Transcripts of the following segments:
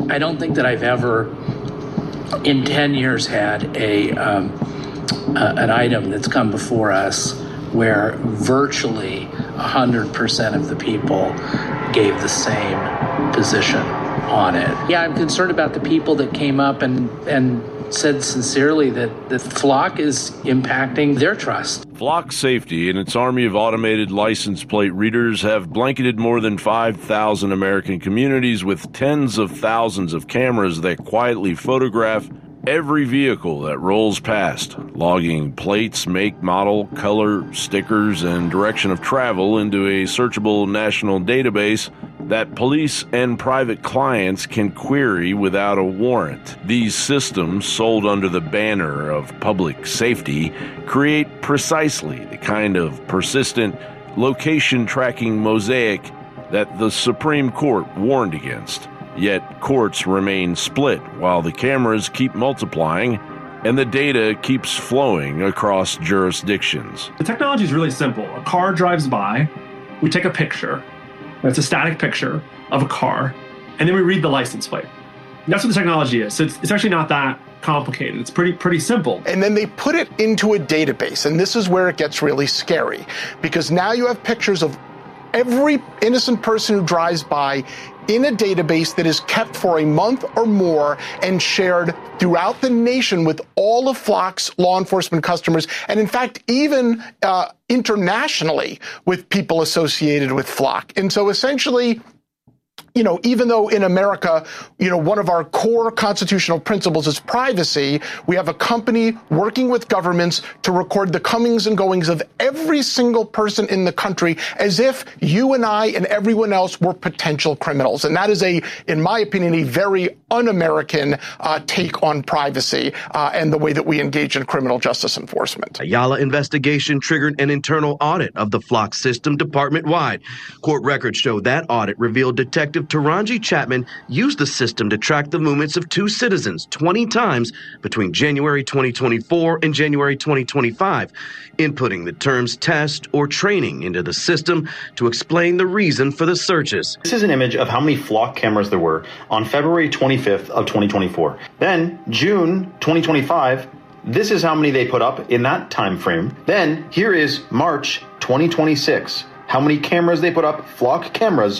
I don't think that I've ever in 10 years had an item that's come before us where virtually 100% of the people gave the same position on it. Yeah, I'm concerned about the people that came up and said sincerely that the Flock is impacting their trust. Flock Safety and its army of automated license plate readers have blanketed more than 5,000 American communities with tens of thousands of cameras that quietly photograph every vehicle that rolls past, logging plates, make, model, color, stickers, and direction of travel into a searchable national database that police and private clients can query without a warrant. These systems, sold under the banner of public safety, create precisely the kind of persistent location tracking mosaic that the Supreme Court warned against. Yet courts remain split while the cameras keep multiplying and the data keeps flowing across jurisdictions. The technology is really simple. A car drives by, we take a picture, that's a static picture of a car, and then we read the license plate. That's what the technology is. So it's actually not that complicated. It's pretty simple. And then they put it into a database, and this is where it gets really scary, because now you have pictures of every innocent person who drives by in a database that is kept for a month or more and shared throughout the nation with all of Flock's law enforcement customers, and in fact, even internationally with people associated with Flock. And so essentially, even though in America, one of our core constitutional principles is privacy, we have a company working with governments to record the comings and goings of every single person in the country as if you and I and everyone else were potential criminals. And that is in my opinion, a very un-American take on privacy and the way that we engage in criminal justice enforcement. Ayala investigation triggered an internal audit of the Flock system department-wide. Court records show that audit revealed Detective Taranji Chapman used the system to track the movements of two citizens 20 times between January 2024 and January 2025, inputting the terms test or training into the system to explain the reason for the searches. This is an image of how many Flock cameras there were on February 25th of 2024. Then June 2025, this is how many they put up in that time frame. Then here is March 2026, how many cameras they put up, Flock cameras,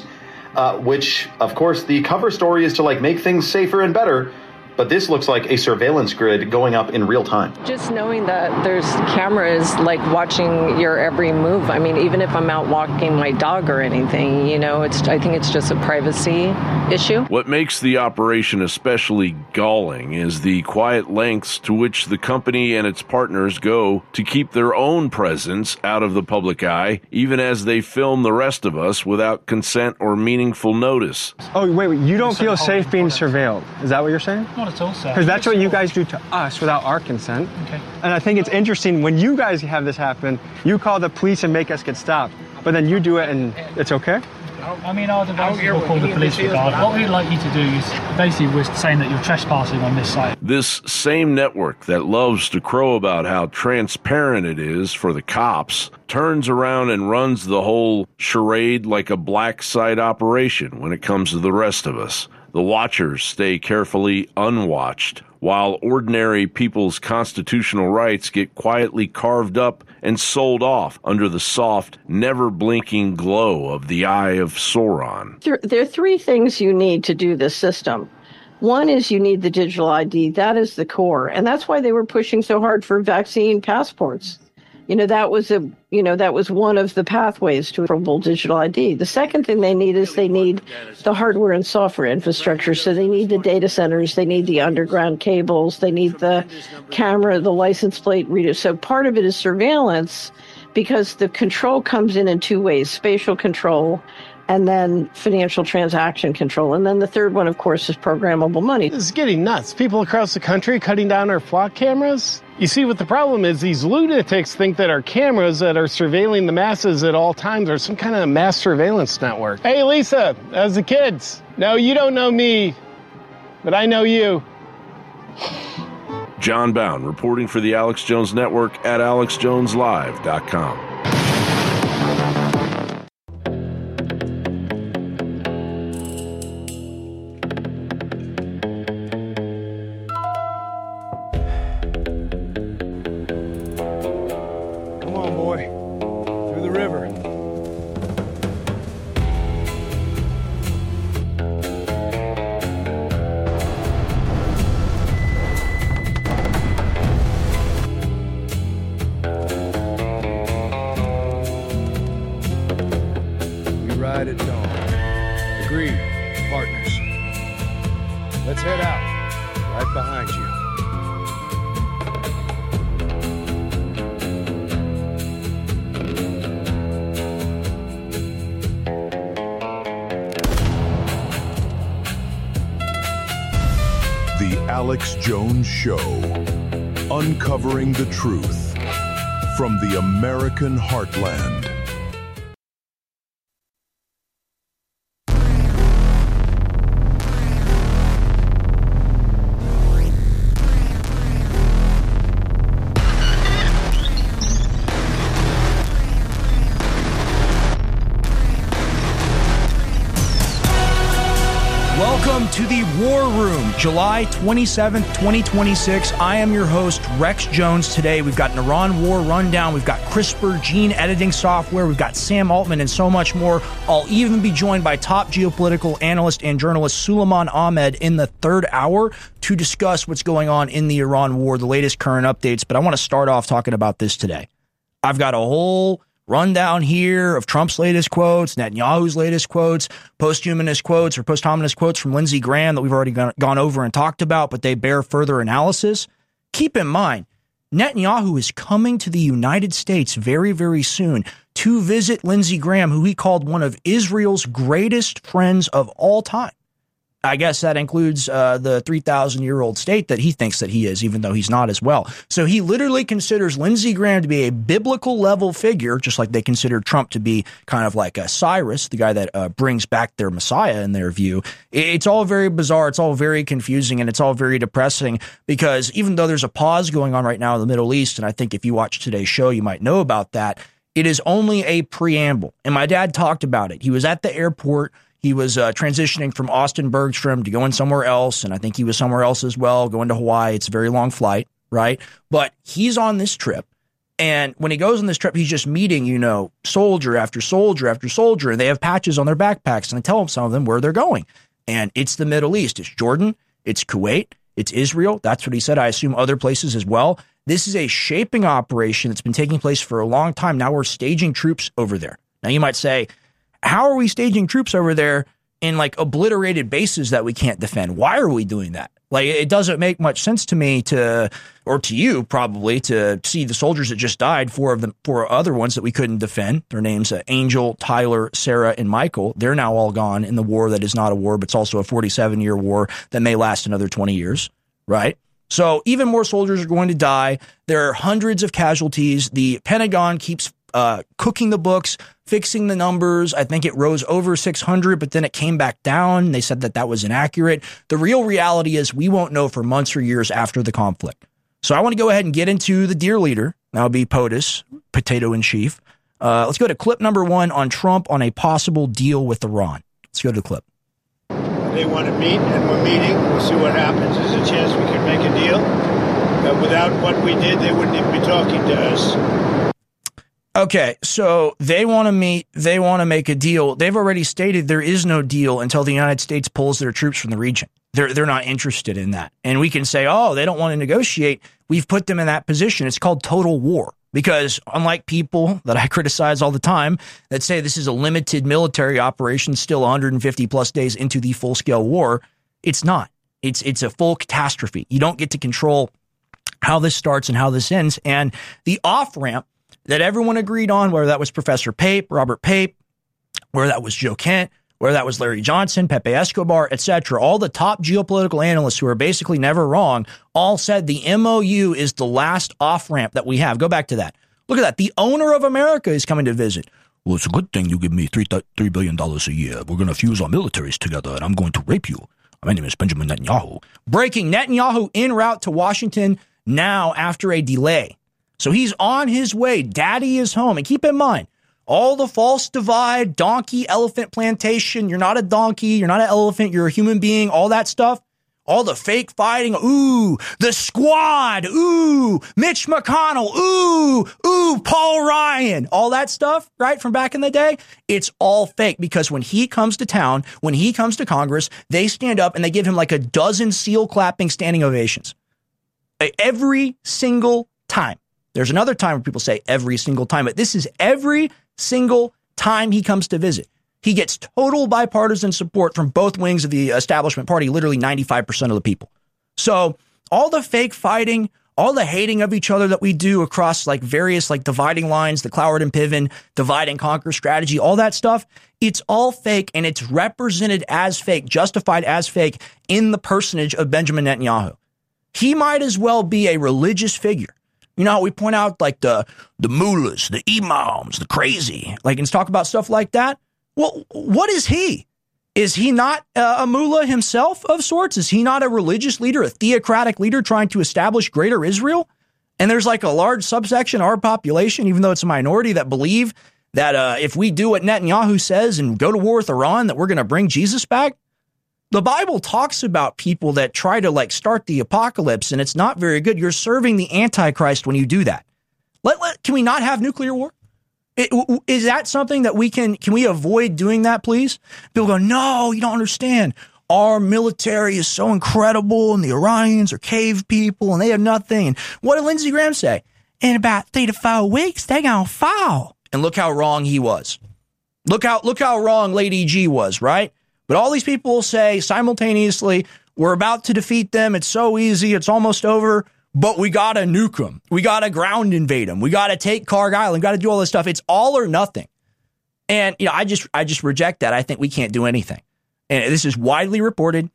which, of course, the cover story is to make things safer and better. But this looks like a surveillance grid going up in real time. Just knowing that there's cameras watching your every move. I mean, even if I'm out walking my dog or anything, I think it's just a privacy issue. What makes the operation especially galling is the quiet lengths to which the company and its partners go to keep their own presence out of the public eye, even as they film the rest of us without consent or meaningful notice. Oh, wait, you don't feel safe being surveilled. Is that what you're saying? Not at all, sir. Because that's what you guys do to us without our consent. Okay. And I think it's interesting when you guys have this happen, you call the police and make us get stopped, but then you do it and it's okay? I mean, our devices will call the police regardless. What we'd like you to do is basically we're saying that you're trespassing on this site. This same network that loves to crow about how transparent it is for the cops turns around and runs the whole charade like a black site operation when it comes to the rest of us. The watchers stay carefully unwatched, while ordinary people's constitutional rights get quietly carved up and sold off under the soft, never-blinking glow of the Eye of Sauron. There are three things you need to do this system. One is you need the digital ID. That is the core. And that's why they were pushing so hard for vaccine passports. That was one of the pathways to a full digital ID. The second thing they need is the hardware and software infrastructure. So they need the data centers, they need the underground cables, they need the camera, the license plate reader. So part of it is surveillance because the control comes in two ways, spatial control and then financial transaction control. And then the third one, of course, is programmable money. This is getting nuts. People across the country cutting down our Flock cameras. You see what the problem is? These lunatics think that our cameras that are surveilling the masses at all times are some kind of mass surveillance network. Hey, Lisa, how's the kids? No, you don't know me, but I know you. John Bound reporting for the Alex Jones Network at alexjoneslive.com. ride at dawn. Agreed, partners. Let's head out. Right behind you. The Alex Jones Show. Uncovering the truth from the American heartland. Welcome to the War Room, July 27th, 2026. I am your host, Rex Jones. Today, we've got an Iran war rundown. We've got CRISPR gene editing software. We've got Sam Altman and so much more. I'll even be joined by top geopolitical analyst and journalist Suleiman Ahmed in the third hour to discuss what's going on in the Iran war, the latest current updates. But I want to start off talking about this today. I've got a whole rundown here of Trump's latest quotes, Netanyahu's latest quotes, posthumanist quotes or posthominous quotes from Lindsey Graham that we've already gone over and talked about, but they bear further analysis. Keep in mind, Netanyahu is coming to the United States very, very soon to visit Lindsey Graham, who he called one of Israel's greatest friends of all time. I guess that includes the 3,000-year-old state that he thinks that he is, even though he's not as well. So he literally considers Lindsey Graham to be a biblical level figure, just like they consider Trump to be kind of like a Cyrus, the guy that brings back their Messiah in their view. It's all very bizarre. It's all very confusing, and it's all very depressing because even though there's a pause going on right now in the Middle East, and I think if you watch today's show, you might know about that, it is only a preamble. And my dad talked about it. He was at the airport. He was transitioning from Austin Bergstrom to going somewhere else, and I think he was somewhere else as well, going to Hawaii. It's a very long flight, right? But he's on this trip, and when he goes on this trip, he's just meeting, soldier after soldier after soldier, and they have patches on their backpacks, and I tell him some of them where they're going. And it's the Middle East. It's Jordan. It's Kuwait. It's Israel. That's what he said. I assume other places as well. This is a shaping operation that's been taking place for a long time. Now we're staging troops over there. Now you might say, how are we staging troops over there in like obliterated bases that we can't defend? Why are we doing that? Like, it doesn't make much sense to me or to you probably, to see the soldiers that just died, four other ones that we couldn't defend. Their names, Angel, Tyler, Sarah, and Michael. They're now all gone in the war that is not a war, but it's also a 47-year war that may last another 20 years, right? So even more soldiers are going to die. There are hundreds of casualties. The Pentagon keeps cooking the books, fixing the numbers. I think it rose over 600, but then it came back down. They said that was inaccurate. The real reality is we won't know for months or years after the conflict. So I want to go ahead and get into the dear leader. That'll be POTUS, Potato in Chief. Let's go to clip number 1 on Trump on a possible deal with Iran. Let's go to the clip. They want to meet, and we're meeting. We'll see what happens. There's a chance we can make a deal. Without what we did, they wouldn't even be talking to us. Okay, so they want to meet, they want to make a deal. They've already stated there is no deal until the United States pulls their troops from the region. They're not interested in that. And we can say, oh, they don't want to negotiate. We've put them in that position. It's called total war. Because unlike people that I criticize all the time that say this is a limited military operation, still 150 plus days into the full-scale war, it's not. It's a full catastrophe. You don't get to control how this starts and how this ends. And the off-ramp that everyone agreed on, whether that was Professor Pape, Robert Pape, whether that was Joe Kent, whether that was Larry Johnson, Pepe Escobar, etc., all the top geopolitical analysts who are basically never wrong, all said the MOU is the last off-ramp that we have. Go back to that. Look at that. The owner of America is coming to visit. Well, it's a good thing you give me $3 billion a year. We're going to fuse our militaries together, and I'm going to rape you. My name is Benjamin Netanyahu. Breaking: Netanyahu en route to Washington now after a delay. So he's on his way. Daddy is home. And keep in mind, all the false divide, donkey, elephant plantation, you're not a donkey, you're not an elephant, you're a human being, all that stuff, all the fake fighting, ooh, the squad, ooh, Mitch McConnell, ooh, Paul Ryan, all that stuff, right, from back in the day, it's all fake because when he comes to town, when he comes to Congress, they stand up and they give him like a dozen seal-clapping standing ovations. Every single time. There's another time where people say every single time, but this is every single time he comes to visit. He gets total bipartisan support from both wings of the establishment party, literally 95% of the people. So all the fake fighting, all the hating of each other that we do across like various like dividing lines, the Cloward and Piven divide and conquer strategy, all that stuff, it's all fake, and it's represented as fake, justified as fake in the personage of Benjamin Netanyahu. He might as well be a religious figure. You know how we point out like the mullahs, the imams, the crazy, like, and talk about stuff like that? Well, what is he? Is he not a mullah himself of sorts? Is he not a religious leader, a theocratic leader trying to establish greater Israel? And there's like a large subsection of our population, even though it's a minority, that believe that if we do what Netanyahu says and go to war with Iran, that we're going to bring Jesus back. The Bible talks about people that try to like start the apocalypse, and it's not very good. You're serving the Antichrist when you do that. Can we not have nuclear war? Is that something that can we avoid doing that, please? People go, no, you don't understand. Our military is so incredible, and the Iranians are cave people, and they have nothing. And what did Lindsey Graham say? In about 3 to 4 weeks, they're going to fall. And look how wrong he was. Look how wrong Lady G was, right? But all these people will say simultaneously, we're about to defeat them. It's so easy. It's almost over. But we got to nuke them. We got to ground invade them. We got to take Karg Island. Got to do all this stuff. It's all or nothing. And I just reject that. I think we can't do anything. And this is widely reported.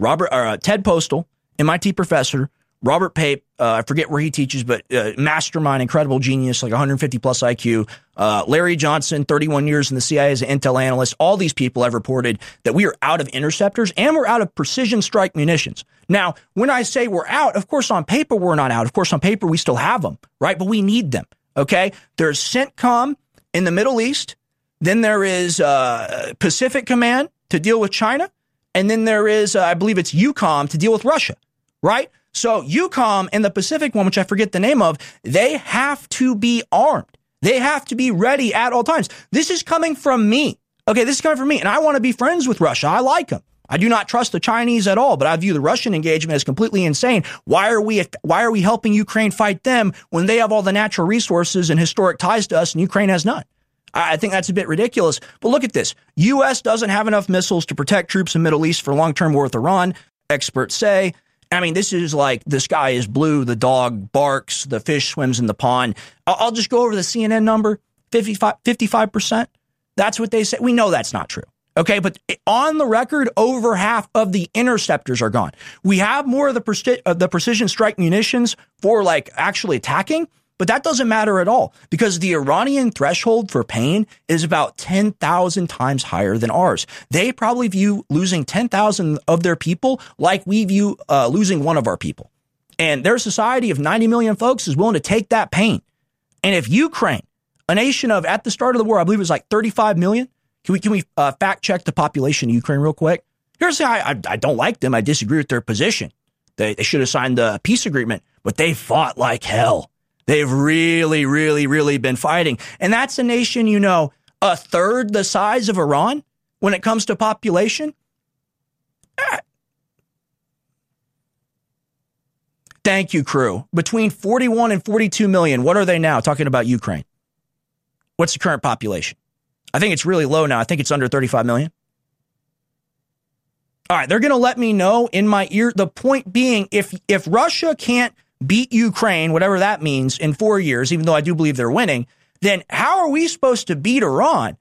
Ted Postal, MIT professor, Robert Pape, I forget where he teaches, but mastermind, incredible genius, like 150 plus IQ. Larry Johnson, 31 years in the CIA as an intel analyst. All these people have reported that we are out of interceptors and we're out of precision strike munitions. Now, when I say we're out, of course, on paper, we're not out. Of course, on paper, we still have them, right? But we need them, okay? There's CENTCOM in the Middle East. Then there is Pacific Command to deal with China. And then there is, I believe it's EUCOM to deal with Russia, right? So EUCOM and the Pacific one, which I forget the name of, they have to be armed. They have to be ready at all times. This is coming from me. Okay, this is coming from me. And I want to be friends with Russia. I like them. I do not trust the Chinese at all, but I view the Russian engagement as completely insane. Why are we helping Ukraine fight them when they have all the natural resources and historic ties to us and Ukraine has none? I think that's a bit ridiculous. But look at this. U.S. doesn't have enough missiles to protect troops in the Middle East for long-term war with Iran, experts say. I mean, this is like the sky is blue, the dog barks, the fish swims in the pond. I'll just go over the CNN number, 55%. That's what they say. We know that's not true. Okay, but on the record, over half of the interceptors are gone. We have more of the precision strike munitions for like actually attacking, but that doesn't matter at all because the Iranian threshold for pain is about 10,000 times higher than ours. They probably view losing 10,000 of their people like we view losing one of our people. And their society of 90 million folks is willing to take that pain. And if Ukraine, a nation of, at the start of the war, I believe it was like 35 million. Can we fact check the population of Ukraine real quick? Here's the I don't like them. I disagree with their position. They should have signed the peace agreement, but they fought like hell. They've really, really, really been fighting. And that's a nation, you know, a third the size of Iran when it comes to population. Thank you, crew. Between 41 and 42 million. What are they now? Talking about Ukraine. What's the current population? I think it's really low now. I think it's under 35 million. All right, they're going to let me know in my ear. The point being, if Russia can't beat Ukraine, whatever that means, in 4 years, even though I do believe they're winning, then how are we supposed to beat Iran?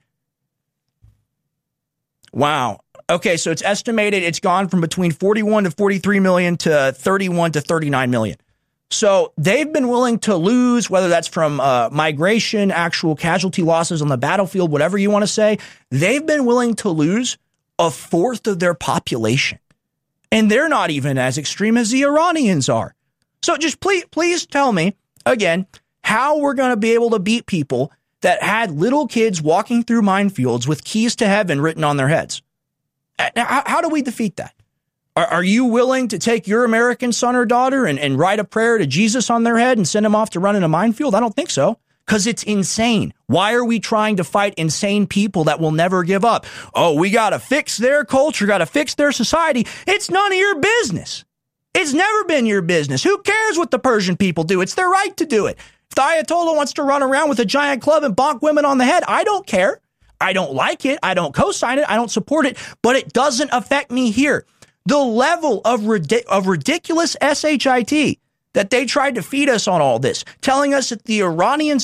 Wow. Okay, so it's estimated it's gone from between 41 to 43 million to 31 to 39 million. So they've been willing to lose, whether that's from migration, actual casualty losses on the battlefield, whatever you want to say. They've been willing to lose a fourth of their population. And they're not even as extreme as the Iranians are. So just please tell me, again, how we're going to be able to beat people that had little kids walking through minefields with keys to heaven written on their heads. How do we defeat that? Are you willing to take your American son or daughter and write a prayer to Jesus on their head and send them off to run in a minefield? I don't think so, because it's insane. Why are we trying to fight insane people that will never give up? Oh, we got to fix their culture, got to fix their society. It's none of your business. It's never been your business. Who cares what the Persian people do? It's their right to do it. If the Ayatollah wants to run around with a giant club and bonk women on the head, I don't care. I don't like it. I don't co-sign it. I don't support it, but it doesn't affect me here. The level of ridiculous shit that they tried to feed us on all this, telling us that the Iranians,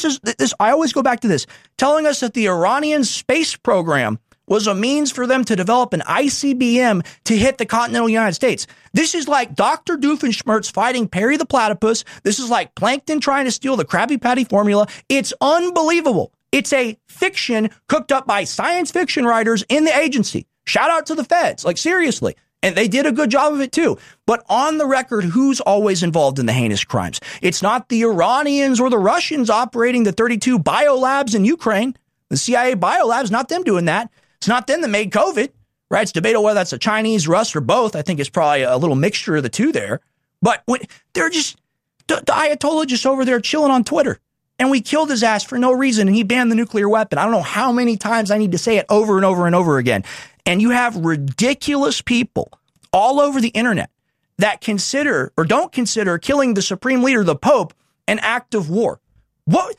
I always go back to this, telling us that the Iranian space program was a means for them to develop an ICBM to hit the continental United States. This is like Dr. Doofenshmirtz fighting Perry the Platypus. This is like Plankton trying to steal the Krabby Patty formula. It's unbelievable. It's a fiction cooked up by science fiction writers in the agency. Shout out to the feds, like seriously. And they did a good job of it too. But on the record, who's always involved in the heinous crimes? It's not the Iranians or the Russians operating the 32 biolabs in Ukraine. The CIA biolabs, not them doing that. It's not them that made COVID, right? It's debatable whether that's the Chinese, Rus, or both. I think it's probably a little mixture of the two there. But they're just, the Ayatollah just over there chilling on Twitter. And we killed his ass for no reason, and he banned the nuclear weapon. I don't know how many times I need to say it over and over and over again. And you have ridiculous people all over the internet that consider or don't consider killing the supreme leader, the Pope, an act of war. What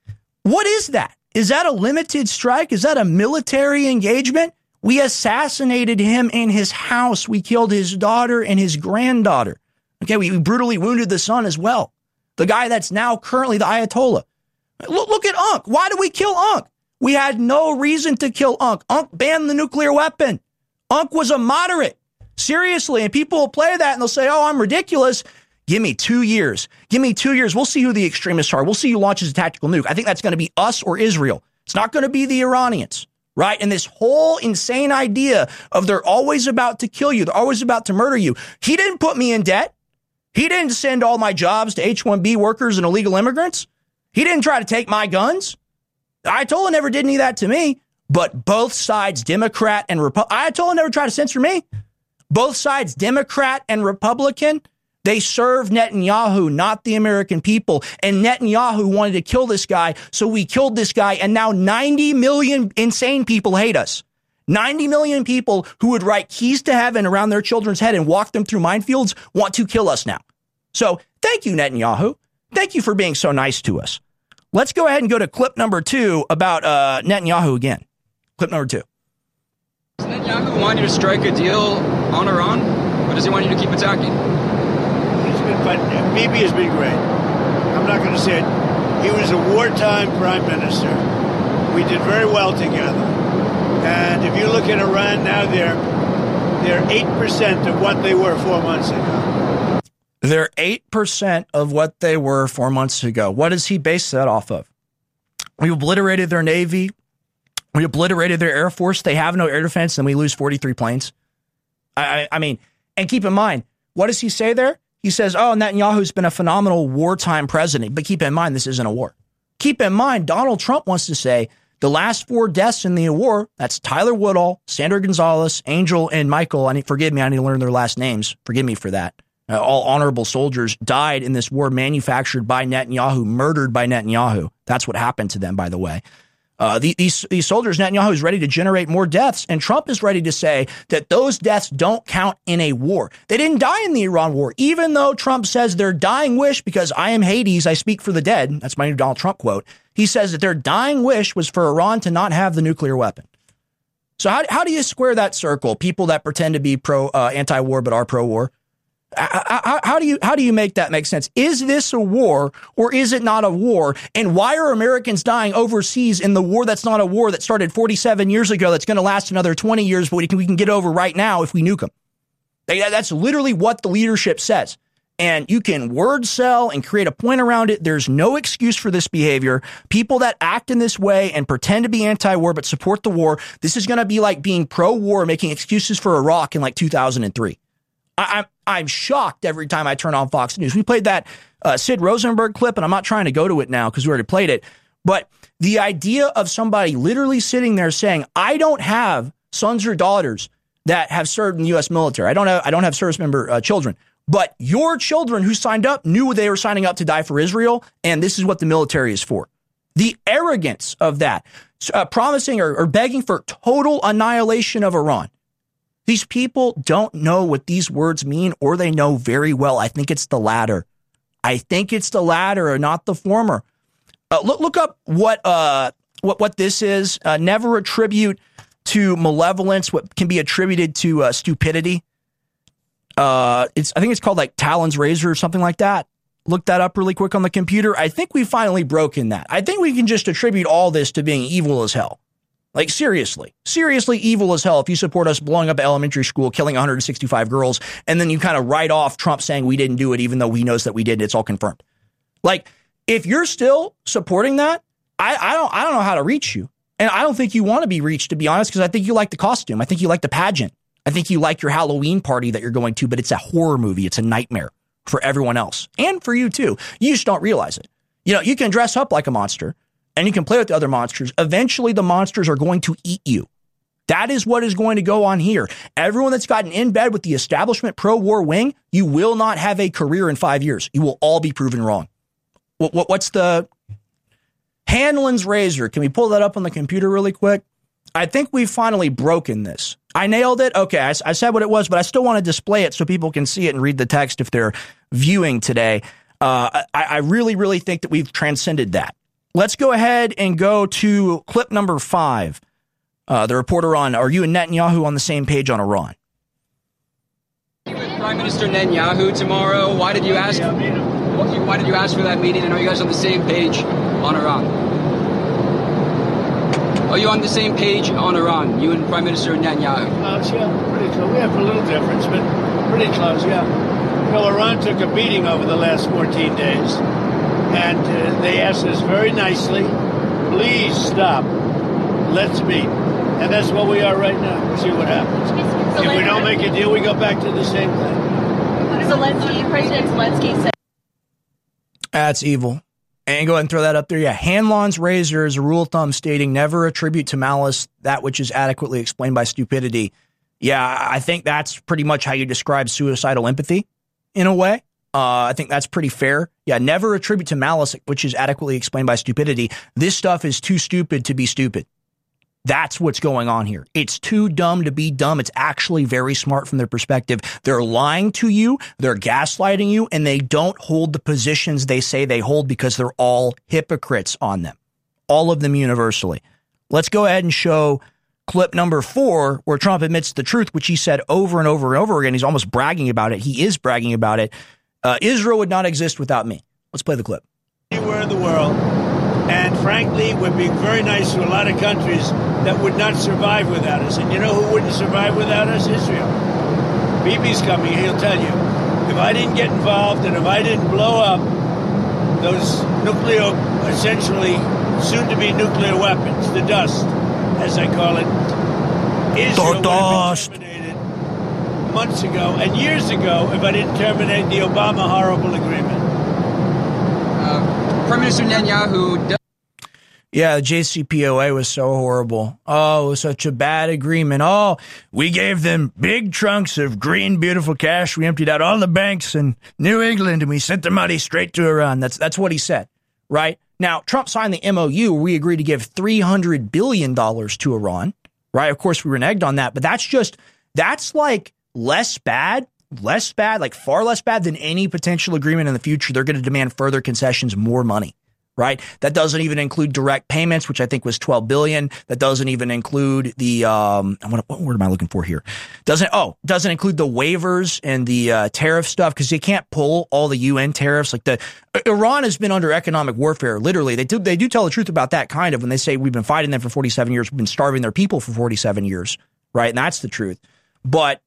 is that? Is that a limited strike? Is that a military engagement? We assassinated him in his house. We killed his daughter and his granddaughter. Okay, we brutally wounded the son as well. The guy that's now currently the Ayatollah. Look at Unk. Why did we kill Unk? We had no reason to kill Unk. Unk banned the nuclear weapon. Unk was a moderate. Seriously. And people will play that and they'll say, oh, I'm ridiculous. Give me 2 years. Give me 2 years. We'll see who the extremists are. We'll see who launches a tactical nuke. I think that's going to be us or Israel. It's not going to be the Iranians, right? And this whole insane idea of they're always about to kill you. They're always about to murder you. He didn't put me in debt. He didn't send all my jobs to H-1B workers and illegal immigrants. He didn't try to take my guns. Ayatollah never did any of that to me. But both sides, Democrat and Republican, Ayatollah never tried to censor me. Both sides, Democrat and Republican, they serve Netanyahu, not the American people. And Netanyahu wanted to kill this guy, so we killed this guy. And now 90 million insane people hate us. 90 million people who would write keys to heaven around their children's head and walk them through minefields want to kill us now. So thank you, Netanyahu. Thank you for being so nice to us. Let's go ahead and go to clip number 2 about Netanyahu again. Clip number 2. Does Netanyahu want you to strike a deal on Iran, or does he want you to keep attacking? Bibi has been great. I'm not going to say it. He was a wartime prime minister. We did very well together. And if you look at Iran now, they're 8% of what they were 4 months ago. They're 8% of what they were 4 months ago. What does he base that off of? We obliterated their Navy. We obliterated their Air Force. They have no air defense, and we lose 43 planes. I mean, and keep in mind, what does he say there? He says, oh, Netanyahu's been a phenomenal wartime president. But keep in mind, this isn't a war. Keep in mind, Donald Trump wants to say the last 4 deaths in the war, that's Tyler Woodall, Sandra Gonzalez, Angel, and Michael. Forgive me, I need to learn their last names. Forgive me for that. All honorable soldiers died in this war manufactured by Netanyahu, murdered by Netanyahu. That's what happened to them, by the way. These soldiers, Netanyahu is ready to generate more deaths, and Trump is ready to say that those deaths don't count in a war. They didn't die in the Iran war, even though Trump says their dying wish, because I am Hades, I speak for the dead. That's my new Donald Trump quote. He says that their dying wish was for Iran to not have the nuclear weapon. So how do you square that circle? People that pretend to be anti-war but are pro-war. How do you make that make sense? Is this a war or is it not a war? And why are Americans dying overseas in the war that's not a war that started 47 years ago that's going to last another 20 years, but we can get over right now if we nuke them? That's literally what the leadership says. And you can word sell and create a point around it. There's no excuse for this behavior. People that act in this way and pretend to be anti-war but support the war, this is going to be like being pro-war, making excuses for Iraq in like 2003. I'm shocked every time I turn on Fox News. We played that Sid Rosenberg clip, and I'm not trying to go to it now because we already played it. But the idea of somebody literally sitting there saying, I don't have sons or daughters that have served in the U.S. military. I don't have service member children. But your children who signed up knew they were signing up to die for Israel, and this is what the military is for. The arrogance of that, promising or begging for total annihilation of Iran. These people don't know what these words mean, or they know very well. I think it's the latter. I think it's the latter and not the former. Look up what what this is. Never attribute to malevolence what can be attributed to stupidity. I think it's called like Talon's Razor or something like that. Look that up really quick on the computer. I think we've finally broken that. I think we can just attribute all this to being evil as hell. Like, seriously evil as hell if you support us blowing up an elementary school, killing 165 girls, and then you kind of write off Trump saying we didn't do it, even though he knows that we did. It's all confirmed. Like, if you're still supporting that, I don't know how to reach you. And I don't think you want to be reached, to be honest, because I think you like the costume. I think you like the pageant. I think you like your Halloween party that you're going to, but it's a horror movie. It's a nightmare for everyone else and for you too. You just don't realize it. You know, you can dress up like a monster and you can play with the other monsters. Eventually the monsters are going to eat you. That is what is going to go on here. Everyone that's gotten in bed with the establishment pro-war wing, you will not have a career in 5 years. You will all be proven wrong. What's the Hanlon's razor? Can we pull that up on the computer really quick? I think we've finally broken this. I nailed it. Okay, I said what it was, but I still want to display it so people can see it and read the text if they're viewing today. I really, really think that we've transcended that. Let's go ahead and go to clip number 5. The reporter on, are you and Netanyahu on the same page on Iran? With Prime Minister Netanyahu tomorrow, why did you ask for that meeting? And are you guys on the same page on Iran? Are you on the same page on Iran, you and Prime Minister Netanyahu? Yeah, pretty close. We have a little difference, but pretty close, yeah. Well, Iran took a beating over the last 14 days, and they asked us very nicely, please stop, let's meet. And that's what we are right now. We'll see what happens. If we don't make a deal, we go back to the same thing. President Zelensky said... That's evil. And go ahead and throw that up there. Yeah, Hanlon's razor is a rule of thumb stating never attribute to malice that which is adequately explained by stupidity. Yeah, I think that's pretty much how you describe suicidal empathy in a way. I think that's pretty fair. Yeah, never attribute to malice which is adequately explained by stupidity. This stuff is too stupid to be stupid. That's what's going on here. It's too dumb to be dumb. It's actually very smart from their perspective. They're lying to you, they're gaslighting you, and they don't hold the positions they say they hold because they're all hypocrites on them. All of them universally. Let's go ahead and show clip number 4, where Trump admits the truth, which he said over and over and over again. He's almost bragging about it. He is bragging about it. Israel would not exist without me. Let's play the clip. Anywhere in the world. And frankly, we're being very nice to a lot of countries that would not survive without us. And you know who wouldn't survive without us? Israel. Bibi's coming, he'll tell you. If I didn't get involved and if I didn't blow up those nuclear, essentially soon-to-be nuclear weapons, the dust, as I call it, Israel would have been terminated months ago and years ago if I didn't terminate the Obama horrible agreement. Prime Minister Netanyahu... Yeah, the JCPOA was so horrible. Oh, it was such a bad agreement. Oh, we gave them big trunks of green, beautiful cash. We emptied out all the banks in New England, and we sent the money straight to Iran. That's what he said, right? Now, Trump signed the MOU where we agreed to give $300 billion to Iran, right? Of course, we reneged on that, but that's like less bad, like far less bad than any potential agreement in the future. They're going to demand further concessions, more money. Right. That doesn't even include direct payments, which I think was $12 billion. That doesn't even include the what word am I looking for here? Doesn't include the waivers and the tariff stuff because you can't pull all the UN tariffs. Like Iran has been under economic warfare. Literally, they do tell the truth about that kind of when they say we've been fighting them for 47 years. We've been starving their people for 47 years. Right. And that's the truth. But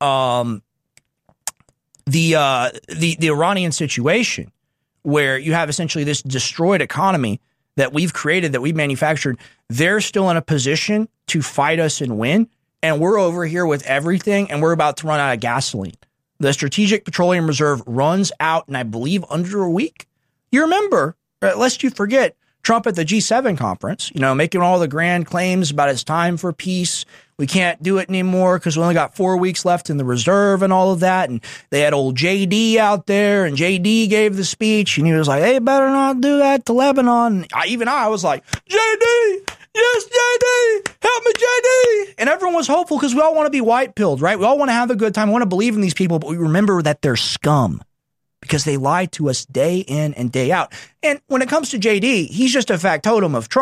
the Iranian situation, where you have essentially this destroyed economy that we've created, that we've manufactured, they're still in a position to fight us and win. And we're over here with everything, and we're about to run out of gasoline. The Strategic Petroleum Reserve runs out in, I believe, under a week. You remember, lest you forget, Trump at the G7 conference, making all the grand claims about it's time for peace. We can't do it anymore because we only got 4 weeks left in the reserve and all of that. And they had old JD out there, and JD gave the speech, and he was like, hey, better not do that to Lebanon. I was like, JD, yes, JD, help me, JD. And everyone was hopeful because we all want to be white-pilled, right? We all want to have a good time. We want to believe in these people, but we remember that they're scum because they lie to us day in and day out. And when it comes to JD, he's just a factotum of Trump.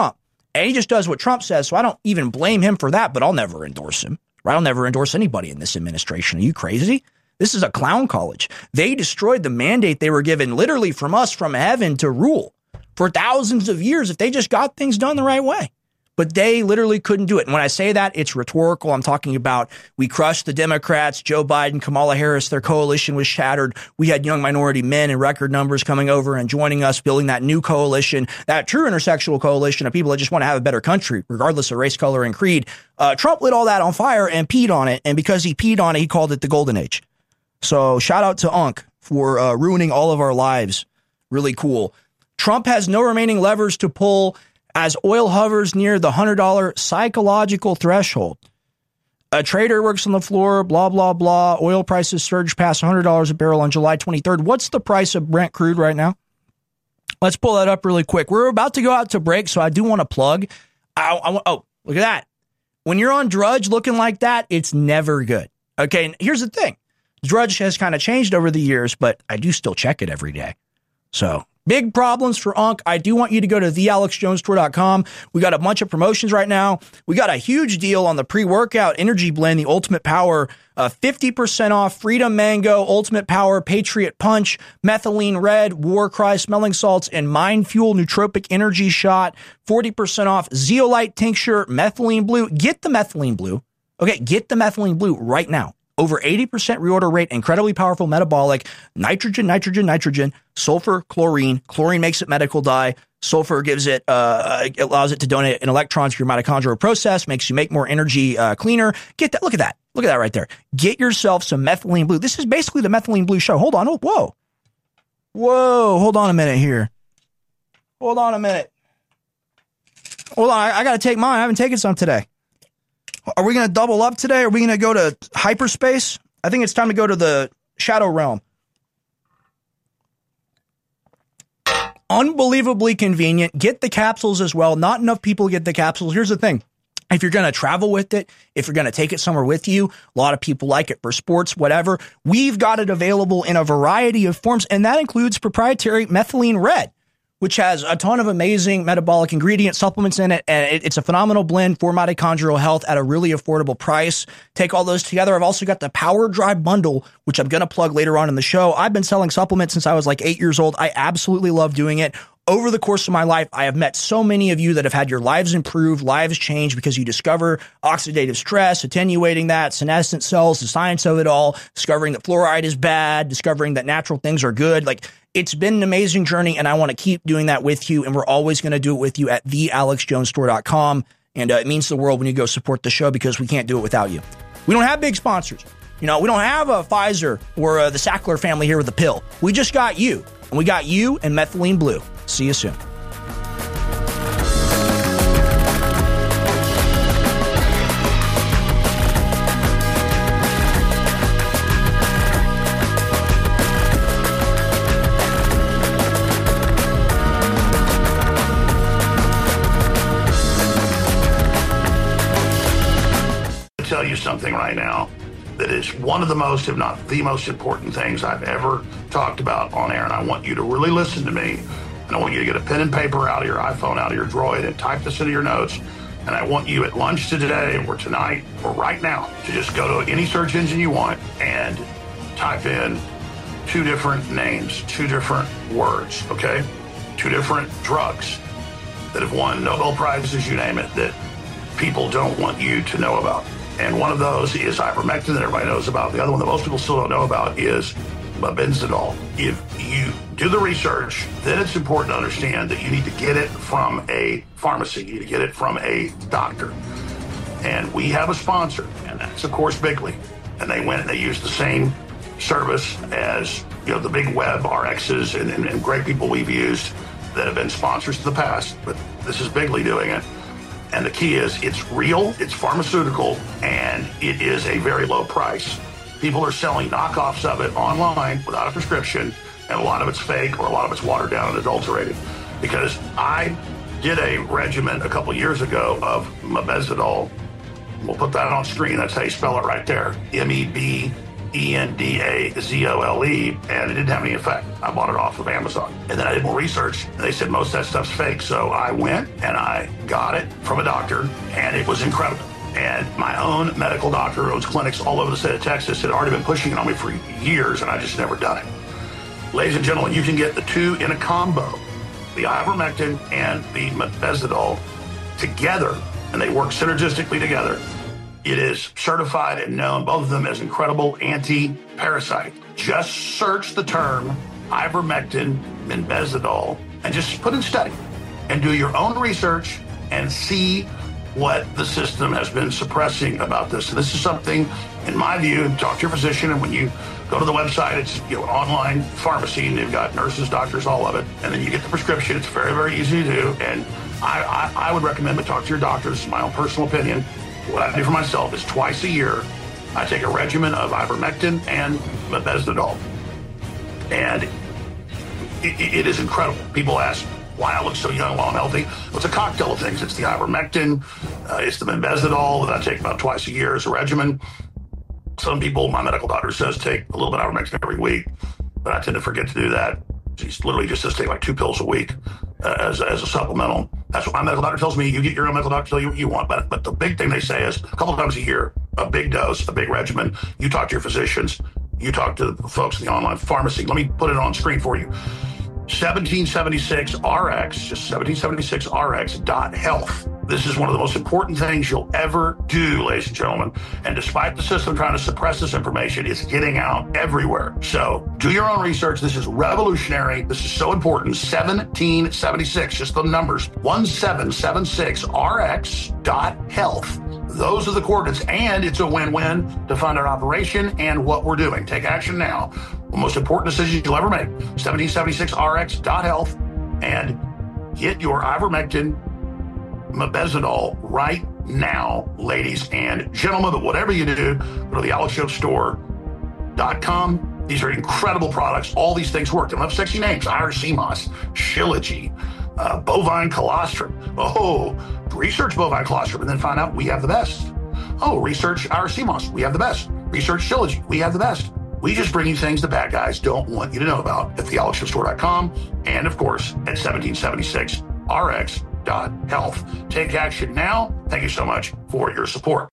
And he just does what Trump says, so I don't even blame him for that, but I'll never endorse him. Right? I'll never endorse anybody in this administration. Are you crazy? This is a clown college. They destroyed the mandate they were given literally from us, from heaven, to rule for thousands of years if they just got things done the right way. But they literally couldn't do it. And when I say that, it's rhetorical. I'm talking about we crushed the Democrats, Joe Biden, Kamala Harris, their coalition was shattered. We had young minority men in record numbers coming over and joining us, building that new coalition, that true intersectional coalition of people that just want to have a better country, regardless of race, color, and creed. Trump lit all that on fire and peed on it. And because he peed on it, he called it the golden age. So shout out to Unc for ruining all of our lives. Really cool. Trump has no remaining levers to pull as oil hovers near the $100 psychological threshold. A trader works on the floor, blah, blah, blah. Oil prices surged past $100 a barrel on July 23rd. What's the price of Brent crude right now? Let's pull that up really quick. We're about to go out to break, so I do want to plug. Oh, look at that. When you're on Drudge looking like that, it's never good. Okay, and here's the thing. Drudge has kind of changed over the years, but I do still check it every day. So big problems for Unc. I do want you to go to thealexjonestour.com. We got a bunch of promotions right now. We got a huge deal on the pre-workout energy blend, the Ultimate Power, 50% off Freedom Mango, Ultimate Power, Patriot Punch, Methylene Red, War Cry Smelling Salts, and Mind Fuel Nootropic Energy Shot, 40% off Zeolite Tincture, Methylene Blue. Get the Methylene Blue. Okay, get the Methylene Blue right now. Over 80% reorder rate, incredibly powerful metabolic, nitrogen, sulfur, chlorine. Chlorine makes it medical dye. Sulfur gives it, allows it to donate an electron to your mitochondrial process, makes you make more energy cleaner. Get that. Look at that. Look at that right there. Get yourself some Methylene Blue. This is basically the Methylene Blue show. Hold on. Oh, whoa. Hold on a minute here. Hold on a minute. Hold on. I got to take mine. I haven't taken some today. Are we going to double up today? Are we going to go to hyperspace? I think it's time to go to the Shadow Realm. Unbelievably convenient. Get the capsules as well. Not enough people get the capsules. Here's the thing. If you're going to travel with it, if you're going to take it somewhere with you, a lot of people like it for sports, whatever. We've got it available in a variety of forms, and that includes proprietary Methylene Red, which has a ton of amazing metabolic ingredient supplements in it. And it's a phenomenal blend for mitochondrial health at a really affordable price. Take all those together. I've also got the Power Drive Bundle, which I'm going to plug later on in the show. I've been selling supplements since I was like 8 years old. I absolutely love doing it. Over the course of my life, I have met so many of you that have had your lives improved, lives changed because you discover oxidative stress, attenuating that, senescent cells, the science of it all, discovering that fluoride is bad, discovering that natural things are good. Like, it's been an amazing journey, and I want to keep doing that with you, and we're always going to do it with you at thealexjonestour.com. And it means the world when you go support the show because we can't do it without you. We don't have big sponsors. You know, we don't have a Pfizer or the Sackler family here with a pill. We just got you, and we got you and Methylene Blue. See you soon. Tell you something right now that is one of the most, if not the most important things I've ever talked about on air, and I want you to really listen to me, and I want you to get a pen and paper out of your iPhone, out of your Droid, and type this into your notes, and I want you at lunch today or tonight or right now to just go to any search engine you want and type in two different names, two different words, okay? Two different drugs that have won Nobel Prizes, you name it, that people don't want you to know about. And one of those is ivermectin that everybody knows about. The other one that most people still don't know about is mebendazole. If you do the research, then it's important to understand that you need to get it from a pharmacy. You need to get it from a doctor. And we have a sponsor, and that's, of course, Bigley. And they went and they used the same service as, you know, the big web RXs and great people we've used that have been sponsors in the past. But this is Bigley doing it. And the key is it's real, it's pharmaceutical, and it is a very low price. People are selling knockoffs of it online without a prescription, and a lot of it's fake or a lot of it's watered down and adulterated. Because I did a regimen a couple years ago of mebendazole. We'll put that on screen. That's how you spell it right there. MEBENDAZOLE. Endazole, and it didn't have any effect. I bought it off of Amazon. And then I did more research, and they said most of that stuff's fake. So I went and I got it from a doctor, and it was incredible. And my own medical doctor who owns clinics all over the state of Texas had already been pushing it on me for years, and I just never done it. Ladies and gentlemen, you can get the two in a combo, the ivermectin and the methazidol together, and they work synergistically together. It is certified and known, both of them, as incredible anti-parasite. Just search the term ivermectin, methazidol, and just put in study and do your own research and see what the system has been suppressing about this. And this is something, in my view, talk to your physician, and when you go to the website, it's an online pharmacy, and they've got nurses, doctors, all of it, and then you get the prescription. It's very, very easy to do, and I would recommend to talk to your doctor. This is my own personal opinion. What I do for myself is twice a year, I take a regimen of ivermectin and methazidol, and it is incredible. People ask why I look so young while I'm healthy. Well, it's a cocktail of things. It's the ivermectin, it's the methazidol that I take about twice a year as a regimen. Some people, my medical doctor says, take a little bit of ivermectin every week, but I tend to forget to do that. She's literally just says take like 2 pills a week as a supplemental. That's what my medical doctor tells me. You get your own medical doctor to tell you what you want. But the big thing they say is a couple of times a year, a big dose, a big regimen. You talk to your physicians. You talk to the folks in the online pharmacy. Let me put it on screen for you. 1776RX, just 1776RX.health. This is one of the most important things you'll ever do, ladies and gentlemen. And despite the system trying to suppress this information, it's getting out everywhere. So do your own research. This is revolutionary. This is so important. 1776, just the numbers. 1776RX.health. Those are the coordinates, and it's a win-win to fund our operation and what we're doing. Take action now. The most important decision you'll ever make. 1776RX.health, and get your ivermectin, methazidol right now, ladies and gentlemen. But whatever you do, go to the AlexJonesStore.com. These are incredible products. All these things work. They don't have sexy names. IRC-MOS, Shilajit, bovine colostrum. Oh, research bovine colostrum and then find out we have the best. Oh, research IRC-MOS. We have the best. Research Shilajit. We have the best. We just bring you things the bad guys don't want you to know about at thealexjonesstore.com and, of course, at 1776rx.health. Take action now. Thank you so much for your support.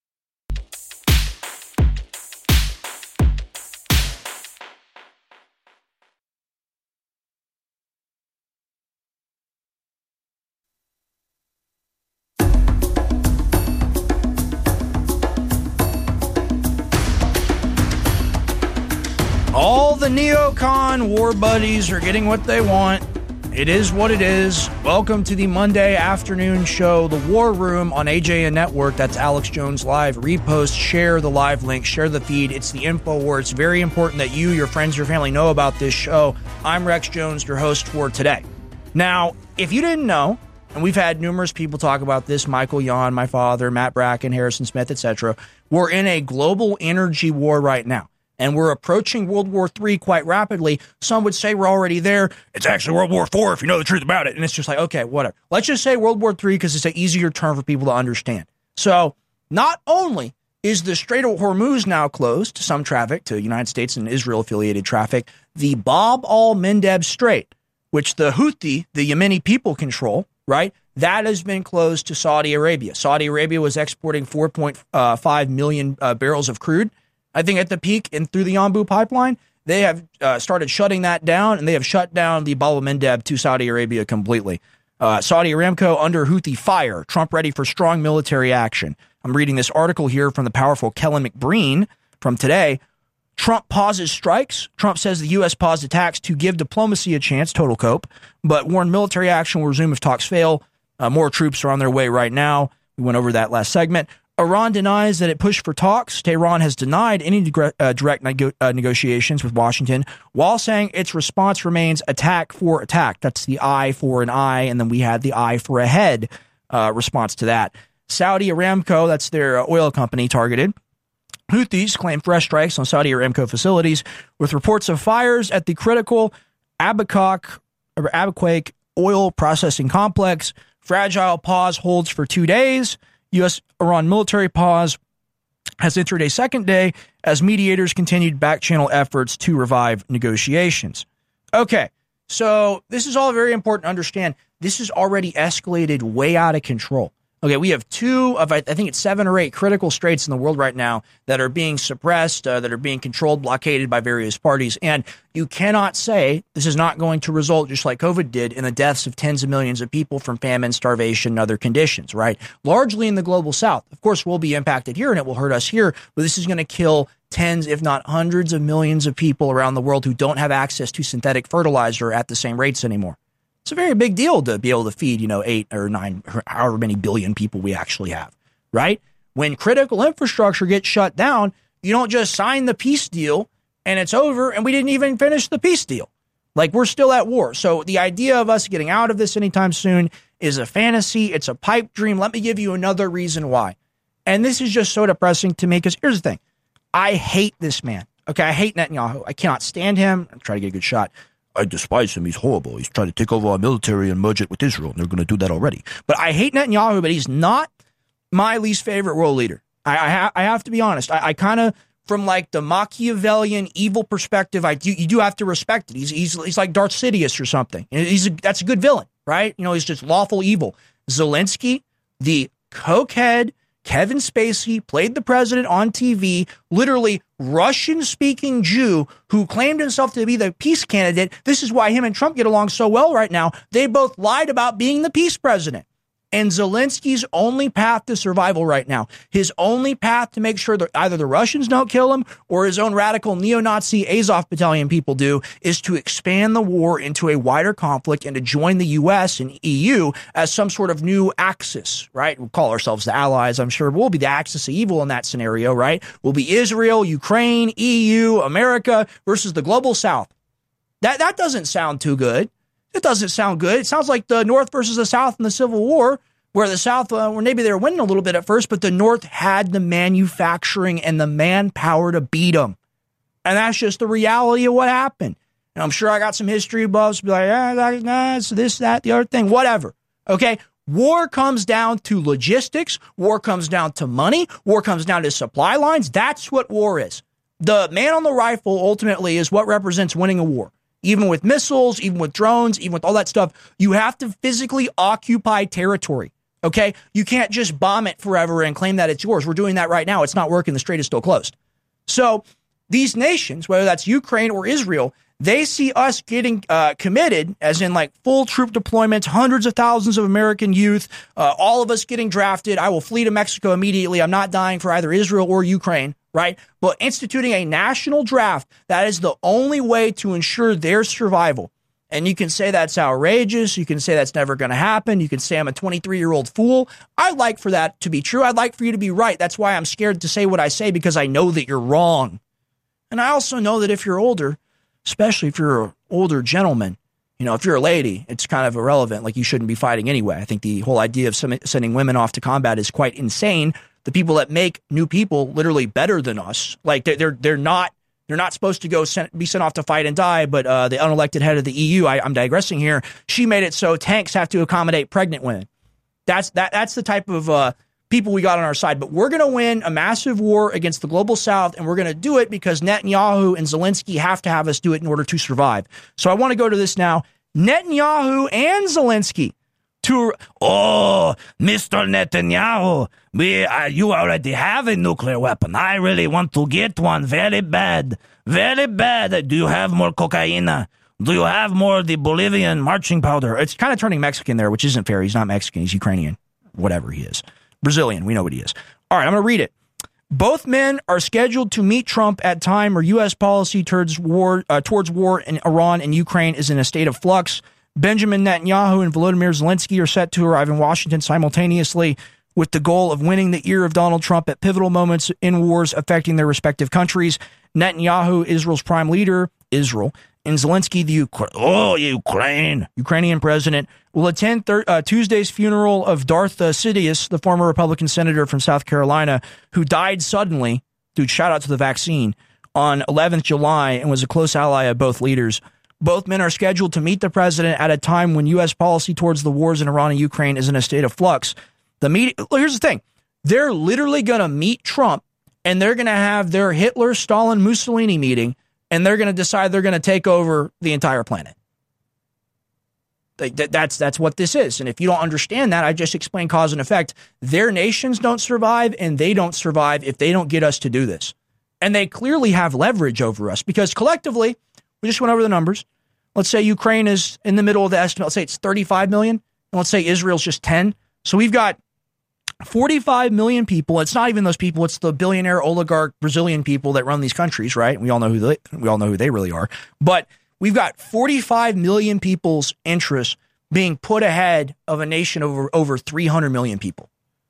All the neocon war buddies are getting what they want. It is what it is. Welcome to the Monday afternoon show, The War Room on AJN Network. That's Alex Jones Live. Repost, share the live link, share the feed. It's the info where it's very important that you, your friends, your family know about this show. I'm Rex Jones, your host for today. Now, if you didn't know, and we've had numerous people talk about this, Michael Yon, my father, Matt Bracken, Harrison Smith, etc., we're in a global energy war right now. And we're approaching World War III quite rapidly. Some would say we're already there. It's actually World War IV if you know the truth about it. And it's just like, okay, whatever. Let's just say World War III because it's an easier term for people to understand. So not only is the Strait of Hormuz now closed to some traffic, to United States and Israel-affiliated traffic, the Bab al-Mandeb Strait, which the Houthi, the Yemeni people control, right, that has been closed to Saudi Arabia. Saudi Arabia was exporting 4.5 million barrels of crude. I think at the peak and through the Yanbu pipeline, they have started shutting that down, and they have shut down the Bab al-Mandeb to Saudi Arabia completely. Saudi Aramco under Houthi fire. Trump ready for strong military action. I'm reading this article here from the powerful Kellen McBreen from today. Trump pauses strikes. Trump says the U.S. paused attacks to give diplomacy a chance, total cope, but warned military action will resume if talks fail. More troops are on their way right now. We went over that last segment. Iran denies that it pushed for talks. Tehran has denied any direct negotiations with Washington, while saying its response remains attack for attack. That's the eye for an eye, and then we had the eye for a head response to that. Saudi Aramco, that's their oil company, targeted. Houthis claim fresh strikes on Saudi Aramco facilities with reports of fires at the critical Abaquake oil processing complex. Fragile pause holds for 2 days. U.S.-Iran military pause has entered a second day as mediators continued back-channel efforts to revive negotiations. Okay, so this is all very important to understand. This is already escalated way out of control. Okay, we have 2 of, I think it's 7 or 8 critical straits in the world right now that are being suppressed, that are being controlled, blockaded by various parties. And you cannot say this is not going to result, just like COVID did, in the deaths of tens of millions of people from famine, starvation, and other conditions, right? Largely in the global south. Of course, we'll be impacted here and it will hurt us here, but this is going to kill tens, if not hundreds of millions of people around the world who don't have access to synthetic fertilizer at the same rates anymore. It's a very big deal to be able to feed, 8 or 9, however many billion people we actually have, right? When critical infrastructure gets shut down, you don't just sign the peace deal and it's over and we didn't even finish the peace deal. Like, we're still at war. So the idea of us getting out of this anytime soon is a fantasy. It's a pipe dream. Let me give you another reason why. And this is just so depressing to me because here's the thing. I hate this man. Okay, I hate Netanyahu. I cannot stand him. I'm trying to get a good shot. I despise him. He's horrible. He's trying to take over our military and merge it with Israel, and they're going to do that already. But I hate Netanyahu, but he's not my least favorite world leader. I have to be honest. I kind of, from like the Machiavellian evil perspective, you do have to respect it. He's like Darth Sidious or something. That's a good villain, right? He's just lawful evil. Zelensky, the cokehead, Kevin Spacey, played the president on TV, literally Russian-speaking Jew who claimed himself to be the peace candidate. This is why him and Trump get along so well right now. They both lied about being the peace president. And Zelensky's only path to survival right now, his only path to make sure that either the Russians don't kill him or his own radical neo-Nazi Azov battalion people do, is to expand the war into a wider conflict and to join the U.S. and EU as some sort of new axis, right? We'll call ourselves the allies, I'm sure. We'll be the axis of evil in that scenario, right? We'll be Israel, Ukraine, EU, America versus the global south. That doesn't sound too good. It doesn't sound good. It sounds like the North versus the South in the Civil War, where the South, where maybe they were winning a little bit at first, but the North had the manufacturing and the manpower to beat them. And that's just the reality of what happened. And I'm sure I got some history buffs be like, it's this, that, the other thing, whatever. Okay? War comes down to logistics. War comes down to money. War comes down to supply lines. That's what war is. The man on the rifle ultimately is what represents winning a war. Even with missiles, even with drones, even with all that stuff, you have to physically occupy territory, okay? You can't just bomb it forever and claim that it's yours. We're doing that right now. It's not working. The strait is still closed. So these nations, whether that's Ukraine or Israel, they see us getting committed, as in like full troop deployments, hundreds of thousands of American youth, all of us getting drafted. I will flee to Mexico immediately. I'm not dying for either Israel or Ukraine, right? But instituting a national draft, that is the only way to ensure their survival. And you can say that's outrageous. You can say that's never going to happen. You can say I'm a 23-year-old fool. I'd like for that to be true. I'd like for you to be right. That's why I'm scared to say what I say, because I know that you're wrong. And I also know that if you're older, especially if you're an older gentleman, if you're a lady, it's kind of irrelevant. Like, you shouldn't be fighting anyway. I think the whole idea of sending women off to combat is quite insane. The people that make new people literally better than us, like they're not supposed to be sent off to fight and die. But the unelected head of the EU, I'm digressing here, she made it so tanks have to accommodate pregnant women. That's the type of people we got on our side. But we're going to win a massive war against the global south, and we're going to do it because Netanyahu and Zelensky have to have us do it in order to survive. So I want to go to this now. Netanyahu and Zelensky. Mr. Netanyahu, you already have a nuclear weapon. I really want to get one very bad. Very bad. Do you have more cocaine? Do you have more of the Bolivian marching powder? It's kind of turning Mexican there, which isn't fair. He's not Mexican. He's Ukrainian. Whatever he is. Brazilian. We know what he is. All right, I'm going to read it. Both men are scheduled to meet Trump at time where U.S. policy towards war in Iran and Ukraine is in a state of flux. Benjamin Netanyahu and Volodymyr Zelensky are set to arrive in Washington simultaneously with the goal of winning the ear of Donald Trump at pivotal moments in wars affecting their respective countries. Netanyahu, Israel's prime leader, and Zelensky, the Ukrainian president, will attend Tuesday's funeral of Darth Sidious, the former Republican senator from South Carolina, who died suddenly, dude, shout out to the vaccine, on 11th July and was a close ally of both leaders. Both men are scheduled to meet the president at a time when U.S. policy towards the wars in Iran and Ukraine is in a state of flux. Here's the thing. They're literally going to meet Trump and they're going to have their Hitler, Stalin, Mussolini meeting, and they're going to decide they're going to take over the entire planet. That's what this is. And if you don't understand that, I just explained cause and effect. Their nations don't survive, and they don't survive if they don't get us to do this. And they clearly have leverage over us because collectively, we just went over the numbers. Let's say Ukraine is in the middle of the estimate. Let's say it's 35 million. And let's say Israel's just 10. So we've got 45 million people. It's not even those people. It's the billionaire oligarch Brazilian people that run these countries, right? We all know who they really are. But we've got 45 million people's interests being put ahead of a nation over 300 million people.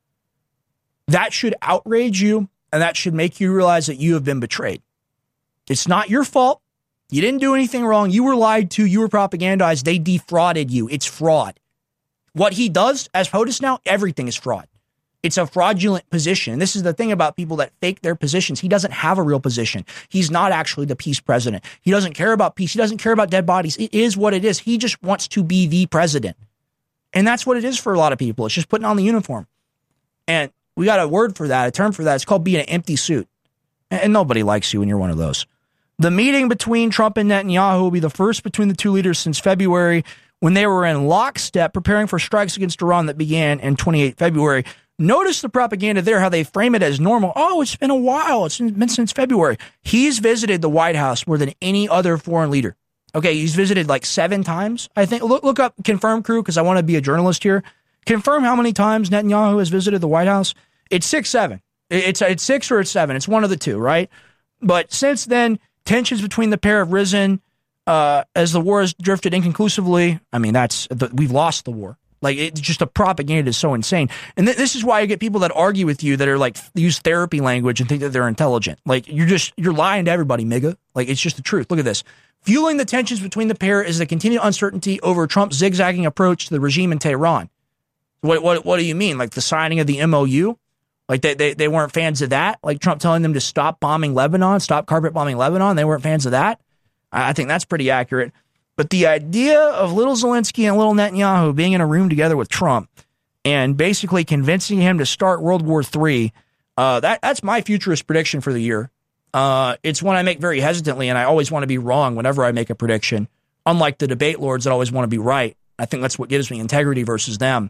That should outrage you, and that should make you realize that you have been betrayed. It's not your fault. You didn't do anything wrong. You were lied to. You were propagandized. They defrauded you. It's fraud. What he does as POTUS now, everything is fraud. It's a fraudulent position. And this is the thing about people that fake their positions. He doesn't have a real position. He's not actually the peace president. He doesn't care about peace. He doesn't care about dead bodies. It is what it is. He just wants to be the president. And that's what it is for a lot of people. It's just putting on the uniform. And we got a word for that, a term for that. It's called being an empty suit. And nobody likes you when you're one of those. The meeting between Trump and Netanyahu will be the first between the two leaders since February, when they were in lockstep preparing for strikes against Iran that began in 28 February. Notice the propaganda there, how they frame it as normal. Oh, it's been a while. It's been since February. He's visited the White House more than any other foreign leader. Okay, he's visited like 7 times, I think. Look up, confirm, crew, because I want to be a journalist here. Confirm how many times Netanyahu has visited the White House. It's 6, 7. It's 6 or it's 7. It's one of the two, right? But since then, tensions between the pair have risen as the war has drifted inconclusively. I mean, we've lost the war. Like, it's just the propaganda is so insane. And this is why I get people that argue with you that are like, use therapy language and think that they're intelligent. Like, you're lying to everybody, MIGA. Like, it's just the truth. Look at this. Fueling the tensions between the pair is the continued uncertainty over Trump's zigzagging approach to the regime in Tehran. What do you mean? Like the signing of the MOU? Like they weren't fans of that? Like Trump telling them to stop bombing Lebanon, stop carpet bombing Lebanon? They weren't fans of that? I think that's pretty accurate. But the idea of little Zelensky and little Netanyahu being in a room together with Trump and basically convincing him to start World War III, that's my futurist prediction for the year. It's one I make very hesitantly, and I always want to be wrong whenever I make a prediction, unlike the debate lords that always want to be right. I think that's what gives me integrity versus them.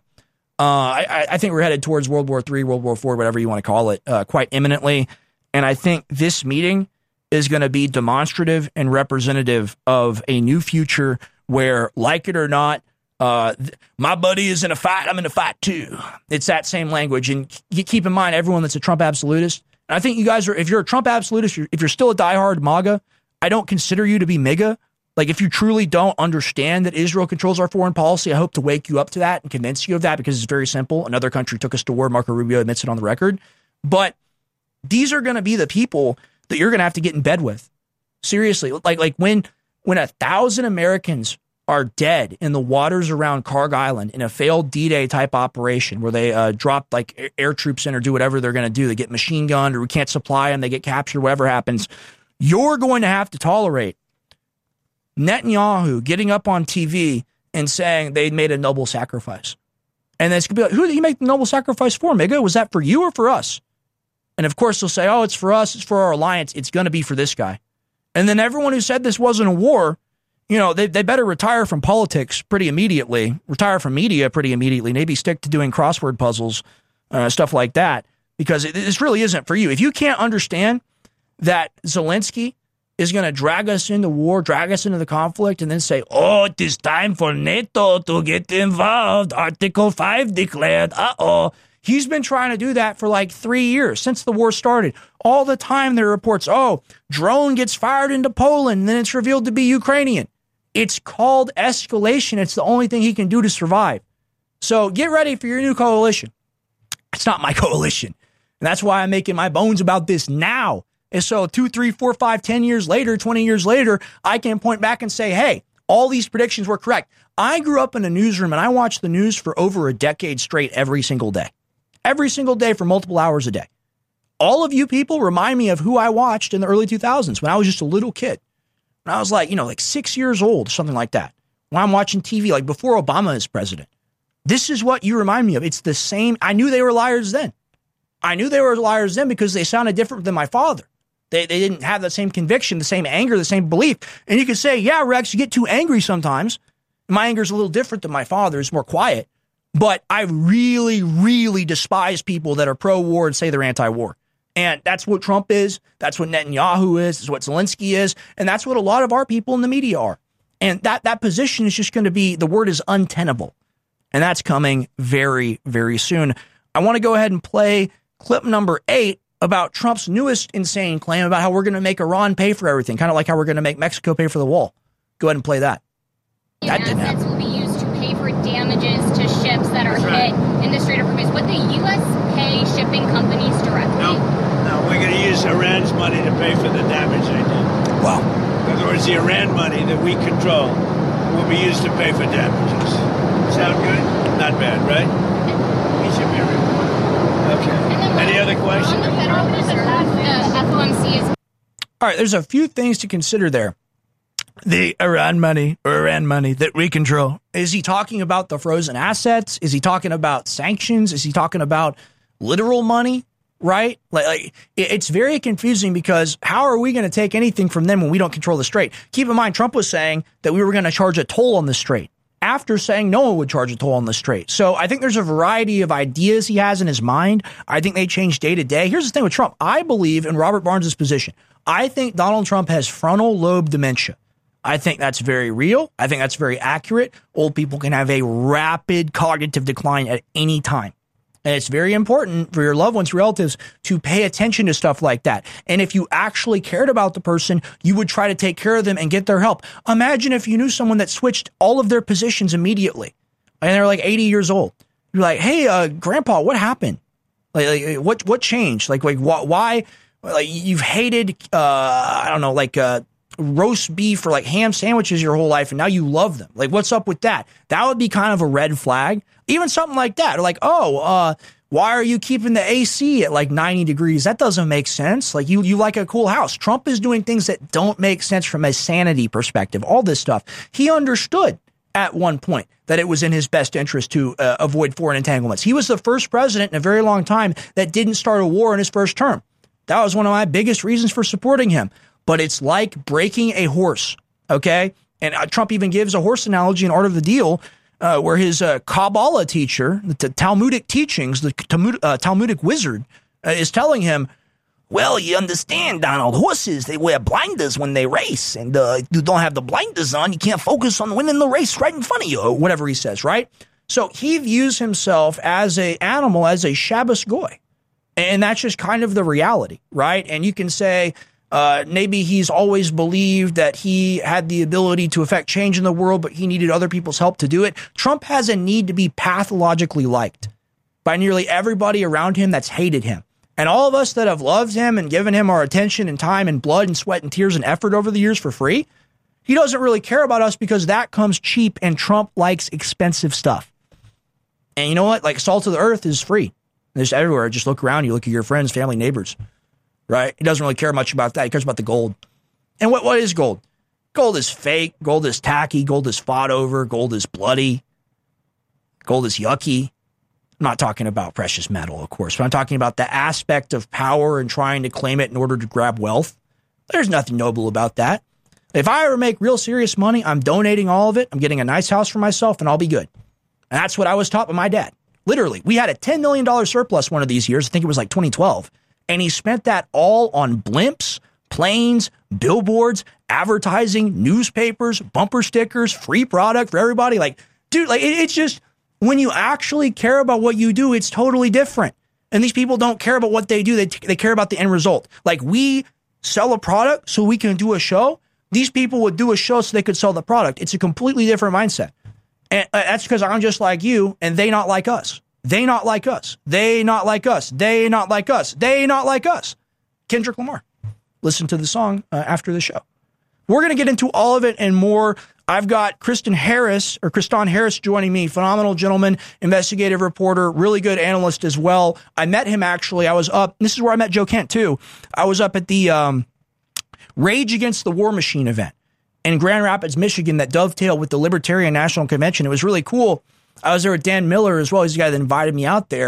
I think we're headed towards World War III, World War IV, whatever you want to call it, quite imminently. And I think this meeting is going to be demonstrative and representative of a new future where, like it or not, my buddy is in a fight, I'm in a fight too. It's that same language. And keep in mind, everyone that's a Trump absolutist, and I think you guys are, if you're a Trump absolutist, if you're still a diehard MAGA, I don't consider you to be MIGA. Like, if you truly don't understand that Israel controls our foreign policy, I hope to wake you up to that and convince you of that, because it's very simple. Another country took us to war. Marco Rubio admits it on the record. But these are going to be the people that you're going to have to get in bed with. Seriously. Like when 1,000 Americans are dead in the waters around Karg Island in a failed D-Day type operation where they drop like air troops in or do whatever they're going to do. They get machine gunned, or we can't supply them. They get captured, whatever happens. You're going to have to tolerate Netanyahu getting up on TV and saying they made a noble sacrifice. And then it's going to be like, who did he make the noble sacrifice for, MIGA? Was that for you or for us? And of course, they'll say, oh, it's for us. It's for our alliance. It's going to be for this guy. And then everyone who said this wasn't a war, you know, they better retire from politics pretty immediately, retire from media pretty immediately, maybe stick to doing crossword puzzles, stuff like that, because this really isn't for you. If you can't understand that Zelensky is going to drag us into war, drag us into the conflict, and then say, oh, it is time for NATO to get involved. Article 5 declared, uh-oh. He's been trying to do that for like 3 years, since the war started. All the time there are reports, oh, drone gets fired into Poland, and then it's revealed to be Ukrainian. It's called escalation. It's the only thing he can do to survive. So get ready for your new coalition. It's not my coalition. And that's why I'm making my bones about this now. And so 2, 3, 4, 5, 10 years later, 20 years later, I can point back and say, hey, all these predictions were correct. I grew up in a newsroom and I watched the news for over a decade straight every single day. Every single day for multiple hours a day. All of you people remind me of who I watched in the early 2000s when I was just a little kid. When I was like 6 years old, something like that. When I'm watching TV, like before Obama is president. This is what you remind me of. It's the same. I knew they were liars then. I knew they were liars then because they sounded different than my father. They didn't have the same conviction, the same anger, the same belief. And you could say, yeah, Rex, you get too angry sometimes. My anger is a little different than my father's, more quiet. But I really, really despise people that are pro-war and say they're anti-war. And that's what Trump is. That's what Netanyahu is. That's what Zelensky is. And that's what a lot of our people in the media are. And that position is just going to be, the word is untenable. And that's coming very, very soon. I want to go ahead and play clip number 8 about Trump's newest insane claim about how we're going to make Iran pay for everything, kind of like how we're going to make Mexico pay for the wall. Go ahead and play that. That didn't happen. Assets will be used to pay for damages to ships that are hit in the Strait of Hormuz. Would the U.S. pay shipping companies directly? No, we're going to use Iran's money to pay for the damage they did. Wow. In other words, the Iran money that we control will be used to pay for damages. Sound good? Not bad, right? We should be reported. Okay. Any other questions? On the Federal Reserve, the FOMC is... All right, there's a few things to consider there. The Iran money that we control. Is he talking about the frozen assets? Is he talking about sanctions? Is he talking about literal money? Right? Like it's very confusing because how are we going to take anything from them when we don't control the strait? Keep in mind, Trump was saying that we were going to charge a toll on the strait after saying no one would charge a toll on the strait. So I think there's a variety of ideas he has in his mind. I think they change day to day. Here's the thing with Trump. I believe in Robert Barnes' position. I think Donald Trump has frontal lobe dementia. I think that's very real. I think that's very accurate. Old people can have a rapid cognitive decline at any time. And it's very important for your loved ones, relatives, to pay attention to stuff like that. And if you actually cared about the person, you would try to take care of them and get their help. Imagine if you knew someone that switched all of their positions immediately and they're like 80 years old. You're like, hey, Grandpa, what happened? Like what changed? Like why? Like you've hated, roast beef or like ham sandwiches your whole life and now you love them. Like what's up with that? That would be kind of a red flag. Even something like that. Or like, why are you keeping the AC at like 90 degrees? That doesn't make sense. Like you like a cool house. Trump is doing things that don't make sense from a sanity perspective. All this stuff. He understood at one point that it was in his best interest to avoid foreign entanglements. He was the first president in a very long time that didn't start a war in his first term. That was one of my biggest reasons for supporting him. But it's like breaking a horse, okay? And Trump even gives a horse analogy in Art of the Deal where his Kabbalah teacher, the Talmudic teachings, the Talmudic wizard is telling him, well, you understand, Donald, horses, they wear blinders when they race. And you don't have the blinders on, you can't focus on winning the race right in front of you, or whatever he says, right? So he views himself as an animal, as a Shabbos goy. And that's just kind of the reality, right? And you can say, maybe he's always believed that he had the ability to affect change in the world, but he needed other people's help to do it. Trump has a need to be pathologically liked by nearly everybody around him that's hated him. And all of us that have loved him and given him our attention and time and blood and sweat and tears and effort over the years for free, he doesn't really care about us because that comes cheap and Trump likes expensive stuff. And you know what? Like salt of the earth is free. There's everywhere. Just look around. You look at your friends, family, neighbors. Right? He doesn't really care much about that. He cares about the gold. And what is gold? Gold is fake. Gold is tacky. Gold is fought over. Gold is bloody. Gold is yucky. I'm not talking about precious metal, of course, but I'm talking about the aspect of power and trying to claim it in order to grab wealth. There's nothing noble about that. If I ever make real serious money, I'm donating all of it. I'm getting a nice house for myself and I'll be good. And that's what I was taught by my dad. Literally, we had a $10 million surplus one of these years. I think it was like 2012. And he spent that all on blimps, planes, billboards, advertising, newspapers, bumper stickers, free product for everybody. Like, dude, like it's just when you actually care about what you do, it's totally different. And these people don't care about what they do. They care about the end result. Like we sell a product so we can do a show. These people would do a show so they could sell the product. It's a completely different mindset. And that's because I'm just like you and they not like us. They not like us. They not like us. They not like us. They not like us. Kendrick Lamar. Listen to the song after the show. We're going to get into all of it and more. I've got Kristan Harris joining me. Phenomenal gentleman, investigative reporter, really good analyst as well. I met him actually. I was up. This is where I met Joe Kent too. I was up at the Rage Against the War Machine event in Grand Rapids, Michigan that dovetailed with the Libertarian National Convention. It was really cool. I was there with Dan Miller as well. He's the guy that invited me out there.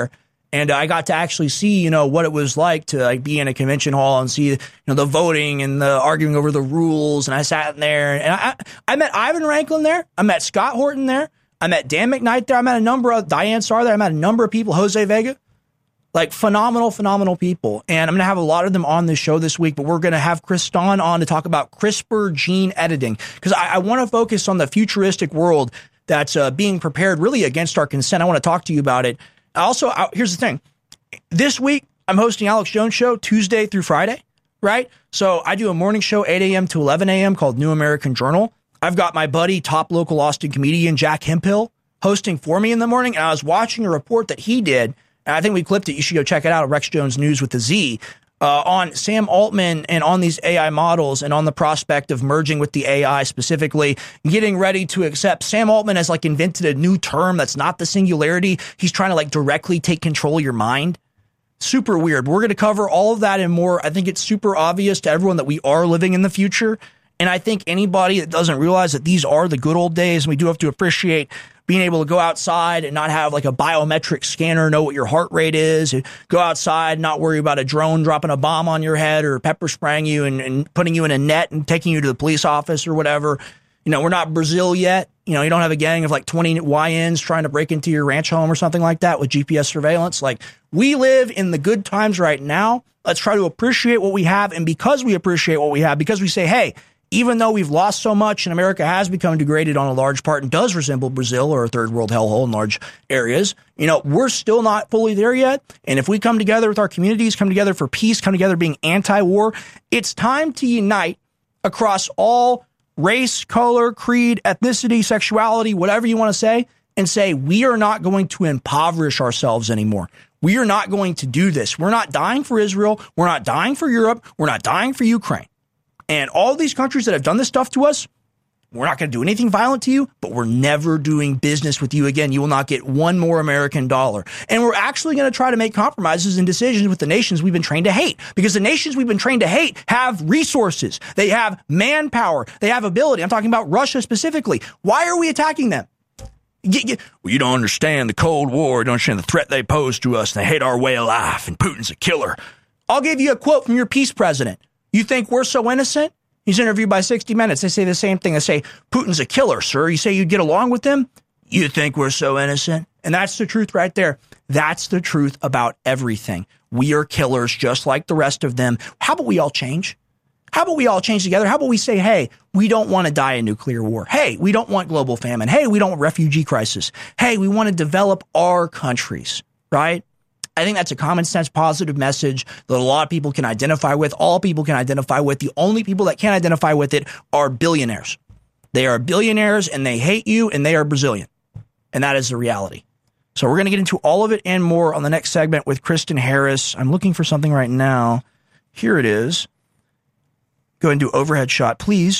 And I got to actually see, what it was like to be in a convention hall and see, the voting and the arguing over the rules. And I sat in there and I met Ivan Ranklin there. I met Scott Horton there. I met Dan McKnight there. I met a number of Diane Starr there. I met a number of people, Jose Vega, like phenomenal people. And I'm going to have a lot of them on this show this week, but we're going to have Chris Stahn on to talk about CRISPR gene editing because I want to focus on the futuristic world that's being prepared really against our consent. I want to talk to you about it. Also, here's the thing. This week, I'm hosting Alex Jones Show Tuesday through Friday, right? So I do a morning show, 8 a.m. to 11 a.m. called New American Journal. I've got my buddy, top local Austin comedian Jack Hemphill, hosting for me in the morning. And I was watching a report that he did, and I think we clipped it. You should go check it out at Rex Jones News with a Z, on Sam Altman and on these AI models and on the prospect of merging with the AI, specifically getting ready to accept. Sam Altman has invented a new term that's not the singularity. He's trying to directly take control of your mind. Super weird. We're going to cover all of that and more. I think it's super obvious to everyone that we are living in the future. And I think anybody that doesn't realize that these are the good old days, and we do have to appreciate being able to go outside and not have a biometric scanner know what your heart rate is, go outside, not worry about a drone dropping a bomb on your head or pepper spraying you and putting you in a net and taking you to the police office or whatever. We're not Brazil yet. You don't have a gang of 20 YNs trying to break into your ranch home or something like that with GPS surveillance. We live in the good times right now. Let's try to appreciate what we have. And because we appreciate what we have, because we say, hey, even though we've lost so much and America has become degraded on a large part and does resemble Brazil or a third world hellhole in large areas, we're still not fully there yet. And if we come together with our communities, come together for peace, come together being anti-war, it's time to unite across all race, color, creed, ethnicity, sexuality, whatever you want to say, and say we are not going to impoverish ourselves anymore. We are not going to do this. We're not dying for Israel. We're not dying for Europe. We're not dying for Ukraine. And all these countries that have done this stuff to us, we're not going to do anything violent to you, but we're never doing business with you again. You will not get one more American dollar. And we're actually going to try to make compromises and decisions with the nations we've been trained to hate, because the nations we've been trained to hate have resources. They have manpower. They have ability. I'm talking about Russia specifically. Why are we attacking them? Well, you don't understand the Cold War. You don't understand the threat they pose to us. They hate our way of life, and Putin's a killer. I'll give you a quote from your peace president. You think we're so innocent? He's interviewed by 60 Minutes. They say the same thing. They say, Putin's a killer, sir. You say you'd get along with him? You think we're so innocent? And that's the truth right there. That's the truth about everything. We are killers just like the rest of them. How about we all change? How about we all change together? How about we say, hey, we don't want to die in nuclear war. Hey, we don't want global famine. Hey, we don't want refugee crisis. Hey, we want to develop our countries, right? I think that's a common sense, positive message that a lot of people can identify with. All people can identify with. The only people that can't identify with it are billionaires. They are billionaires and they hate you and they are Brazilian. And that is the reality. So we're going to get into all of it and more on the next segment with Kristen Harris. I'm looking for something right now. Here it is. Go ahead and do overhead shot, please.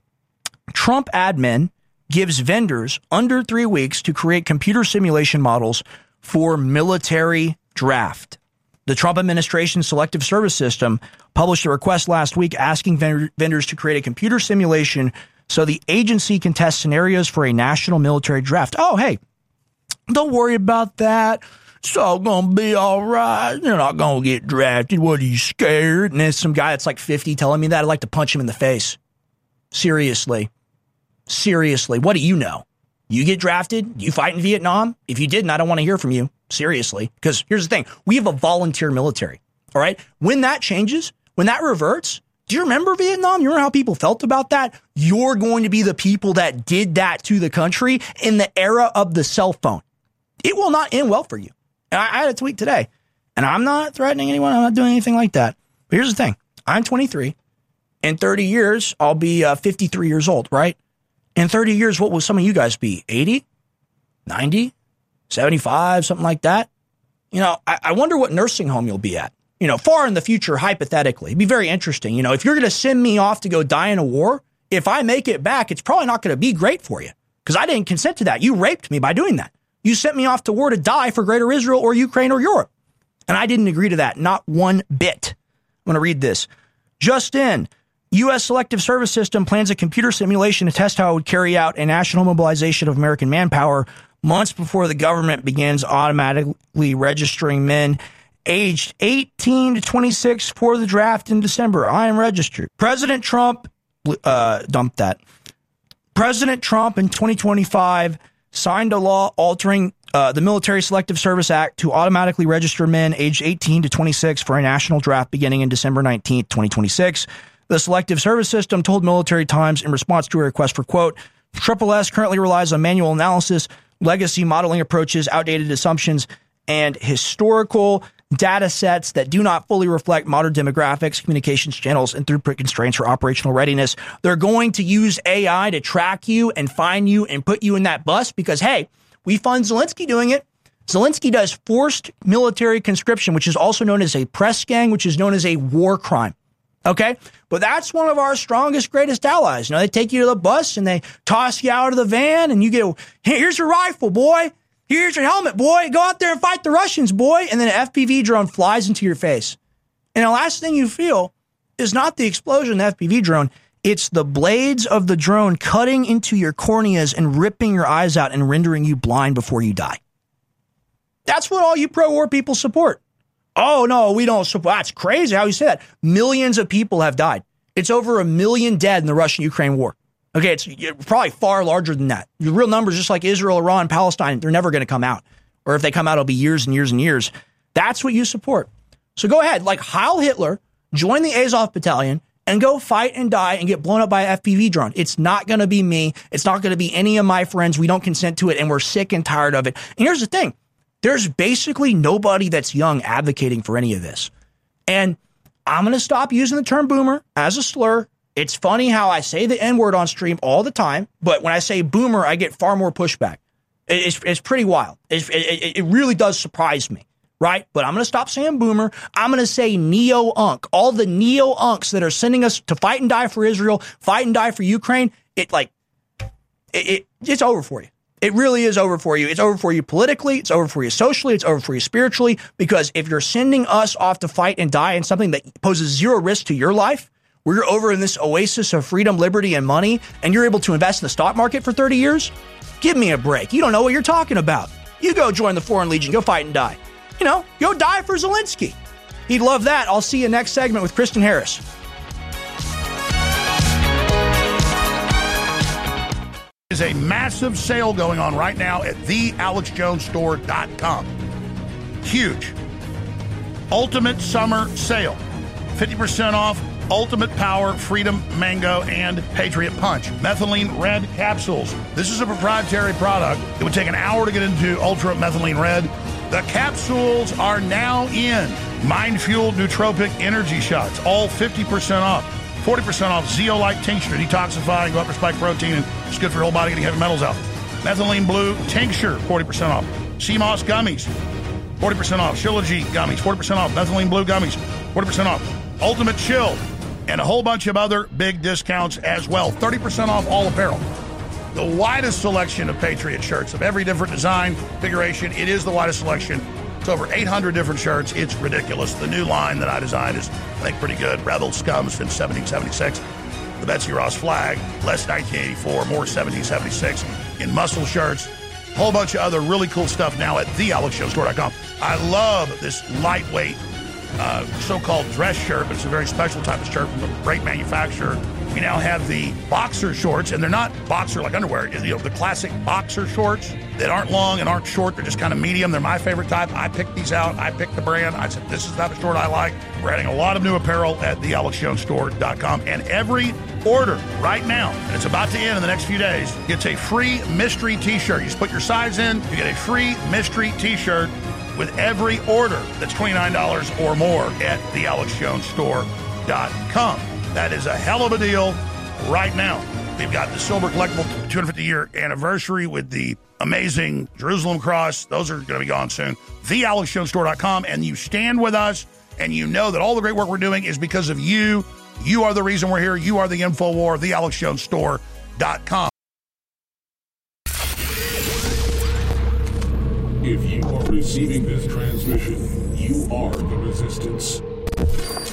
Trump admin gives vendors under 3 weeks to create computer simulation models for military draft. The Trump administration's Selective Service System published a request last week asking vendors to create a computer simulation so the agency can test scenarios for a national military draft. Oh, hey, don't worry about that. It's all going to be all right. You're not going to get drafted. What, are you scared? And there's some guy that's 50 telling me that. I'd like to punch him in the face. Seriously. What do you know? You get drafted? You fight in Vietnam? If you didn't, I don't want to hear from you. Seriously. Because here's the thing. We have a volunteer military. All right? When that changes, when that reverts, do you remember Vietnam? You remember how people felt about that? You're going to be the people that did that to the country in the era of the cell phone. It will not end well for you. And I had a tweet today. And I'm not threatening anyone. I'm not doing anything like that. But here's the thing. I'm 23. In 30 years, I'll be 53 years old, right? In 30 years, what will some of you guys be? 80? 90? 75? Something like that? I wonder what nursing home you'll be at. Far in the future, hypothetically. It'd be very interesting. If you're going to send me off to go die in a war, if I make it back, it's probably not going to be great for you. Because I didn't consent to that. You raped me by doing that. You sent me off to war to die for Greater Israel or Ukraine or Europe. And I didn't agree to that. Not one bit. I'm going to read this. Just in. U.S. Selective Service System plans a computer simulation to test how it would carry out a national mobilization of American manpower. months before the government begins automatically registering men aged 18 to 26 for the draft in December. I am registered. President Trump dumped that. President Trump in 2025 signed a law altering the Military Selective Service Act to automatically register men aged 18 to 26 for a national draft beginning in December 19th, 2026. The Selective Service System told Military Times in response to a request for, quote, SSS currently relies on manual analysis, legacy modeling approaches, outdated assumptions, and historical data sets that do not fully reflect modern demographics, communications channels, and throughput constraints for operational readiness. They're going to use AI to track you and find you and put you in that bus because, hey, we fund Zelensky doing it. Zelensky does forced military conscription, which is also known as a press gang, which is known as a war crime. Okay? But that's one of our strongest, greatest allies. You know, they take you to the bus and they toss you out of the van and you get, hey, here's your rifle, boy. Here's your helmet, boy. Go out there and fight the Russians, boy. And then an FPV drone flies into your face. And the last thing you feel is not the explosion of the FPV drone. It's the blades of the drone cutting into your corneas and ripping your eyes out and rendering you blind before you die. That's what all you pro-war people support. Oh, no, we don't support. That's crazy how you say that. Millions of people have died. It's over 1 million dead in the Russian-Ukraine war. Okay, it's probably far larger than that. The real numbers, just like Israel, Iran, Palestine, they're never going to come out. Or if they come out, it'll be years and years and years. That's what you support. So go ahead, like Heil Hitler, join the Azov battalion, and go fight and die and get blown up by an FPV drone. It's not going to be me. It's not going to be any of my friends. We don't consent to it, and we're sick and tired of it. And here's the thing. There's basically nobody that's young advocating for any of this. And I'm going to stop using the term boomer as a slur. It's funny how I say the N-word on stream all the time, but when I say boomer, I get far more pushback. It's pretty wild. It really does surprise me. Right? But I'm going to stop saying boomer. I'm going to say neo-unk. All the neo-unks that are sending us to fight and die for Israel, fight and die for Ukraine, it's over for you. It really is over for you. It's over for you politically. It's over for you socially. It's over for you spiritually. Because if you're sending us off to fight and die in something that poses zero risk to your life, where you're over in this oasis of freedom, liberty, and money, and you're able to invest in the stock market for 30 years, give me a break. You don't know what you're talking about. You go join the Foreign Legion. Go fight and die. You know, go die for Zelensky. He'd love that. I'll see you next segment with Kristen Harris. There's a massive sale going on right now at thealexjonesstore.com. Huge. Ultimate summer sale. 50% off Ultimate Power, Freedom Mango, and Patriot Punch. Methylene Red capsules. This is a proprietary product. It would take an hour to get into Ultra Methylene Red. The capsules are now in. Mind-fueled nootropic energy shots, all 50% off. 40% off Zeolite tincture, detoxifying, go up for spike protein, and it's good for your whole body, getting heavy metals out. Methylene Blue tincture, 40% off. CMOS gummies, 40% off. Shilajit gummies, 40% off. Methylene Blue gummies, 40% off. Ultimate Chill, and a whole bunch of other big discounts as well. 30% off all apparel. The widest selection of Patriot shirts of every different design, configuration. It is the widest selection. It's over 800 different shirts. It's ridiculous. The new line that I designed is, I think, pretty good. Rebel Scums since 1776. The Betsy Ross flag, less 1984, more 1776. In muscle shirts. A whole bunch of other really cool stuff now at thealexjonesstore.com. I love this lightweight so-called dress shirt, but it's a very special type of shirt from a great manufacturer. We now have the boxer shorts, and they're not boxer like underwear. You know, the classic boxer shorts that aren't long and aren't short. They're just kind of medium. They're my favorite type. I picked these out. I picked the brand. I said, this is the type of short I like. We're adding a lot of new apparel at thealexjonesstore.com. And every order right now, and it's about to end in the next few days, gets a free mystery t-shirt. You just put your size in, you get a free mystery t-shirt with every order that's $29 or more at thealexjonesstore.com. That is a hell of a deal right now. We've got the Silver Collectible 250-year anniversary with the amazing Jerusalem cross. Those are going to be gone soon. TheAlexJonesStore.com. And you stand with us, and you know that all the great work we're doing is because of you. You are the reason we're here. You are the InfoWar. TheAlexJonesStore.com. If you are receiving this transmission, you are the resistance.